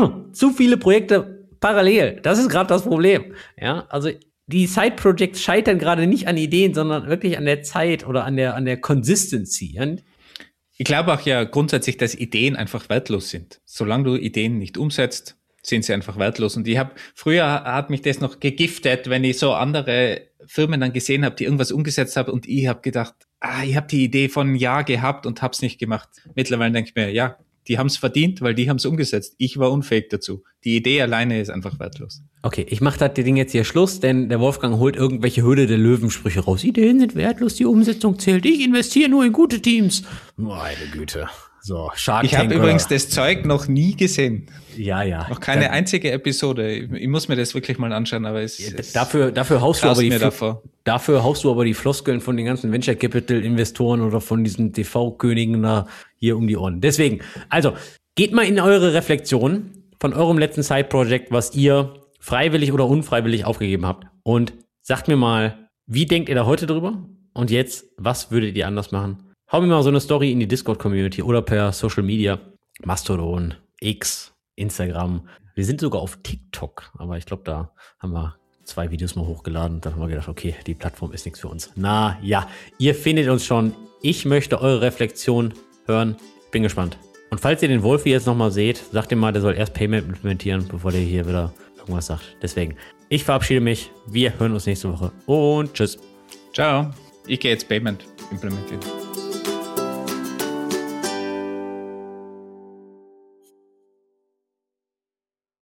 A: zu viele Projekte parallel. Das ist gerade das Problem. Ja, also die Side-Projects scheitern gerade nicht an Ideen, sondern wirklich an der Zeit oder an der Consistency.
B: Ich glaube auch ja grundsätzlich, dass Ideen einfach wertlos sind. Solange du Ideen nicht umsetzt, sind sie einfach wertlos. Und früher hat mich das noch gegiftet, wenn ich so andere Firmen dann gesehen habe, die irgendwas umgesetzt haben und ich habe gedacht, ich habe die Idee von einem Jahr gehabt und habe es nicht gemacht. Mittlerweile denke ich mir, ja, die haben es verdient, weil die haben es umgesetzt. Ich war unfähig dazu. Die Idee alleine ist einfach wertlos.
A: Okay, ich mache das Ding jetzt hier Schluss, denn der Wolfgang holt irgendwelche Höhle der Löwen-Sprüche raus. Ideen sind wertlos, die Umsetzung zählt. Ich investiere nur in gute Teams. Meine Güte. So, Shark Tank.
B: Ich habe übrigens das Zeug noch nie gesehen.
A: Ja.
B: Noch keine einzige Episode. Ich muss mir das wirklich mal anschauen, aber
A: dafür haust du aber die Floskeln von den ganzen Venture Capital Investoren oder von diesen TV-Königen da hier um die Ohren. Deswegen, also, geht mal in eure Reflexion von eurem letzten Side-Project, was ihr freiwillig oder unfreiwillig aufgegeben habt. Und sagt mir mal, wie denkt ihr da heute drüber? Und jetzt, was würdet ihr anders machen? Hau mir mal so eine Story in die Discord-Community oder per Social Media. Mastodon, X, Instagram. Wir sind sogar auf TikTok, aber ich glaube, da haben wir 2 Videos mal hochgeladen. Dann haben wir gedacht, okay, die Plattform ist nichts für uns. Na ja, ihr findet uns schon. Ich möchte eure Reflexion hören. Bin gespannt. Und falls ihr den Wolfi jetzt nochmal seht, sagt ihm mal, der soll erst Payment implementieren, bevor der hier wieder irgendwas sagt. Deswegen, ich verabschiede mich. Wir hören uns nächste Woche und tschüss.
B: Ciao. Ich gehe jetzt Payment implementieren.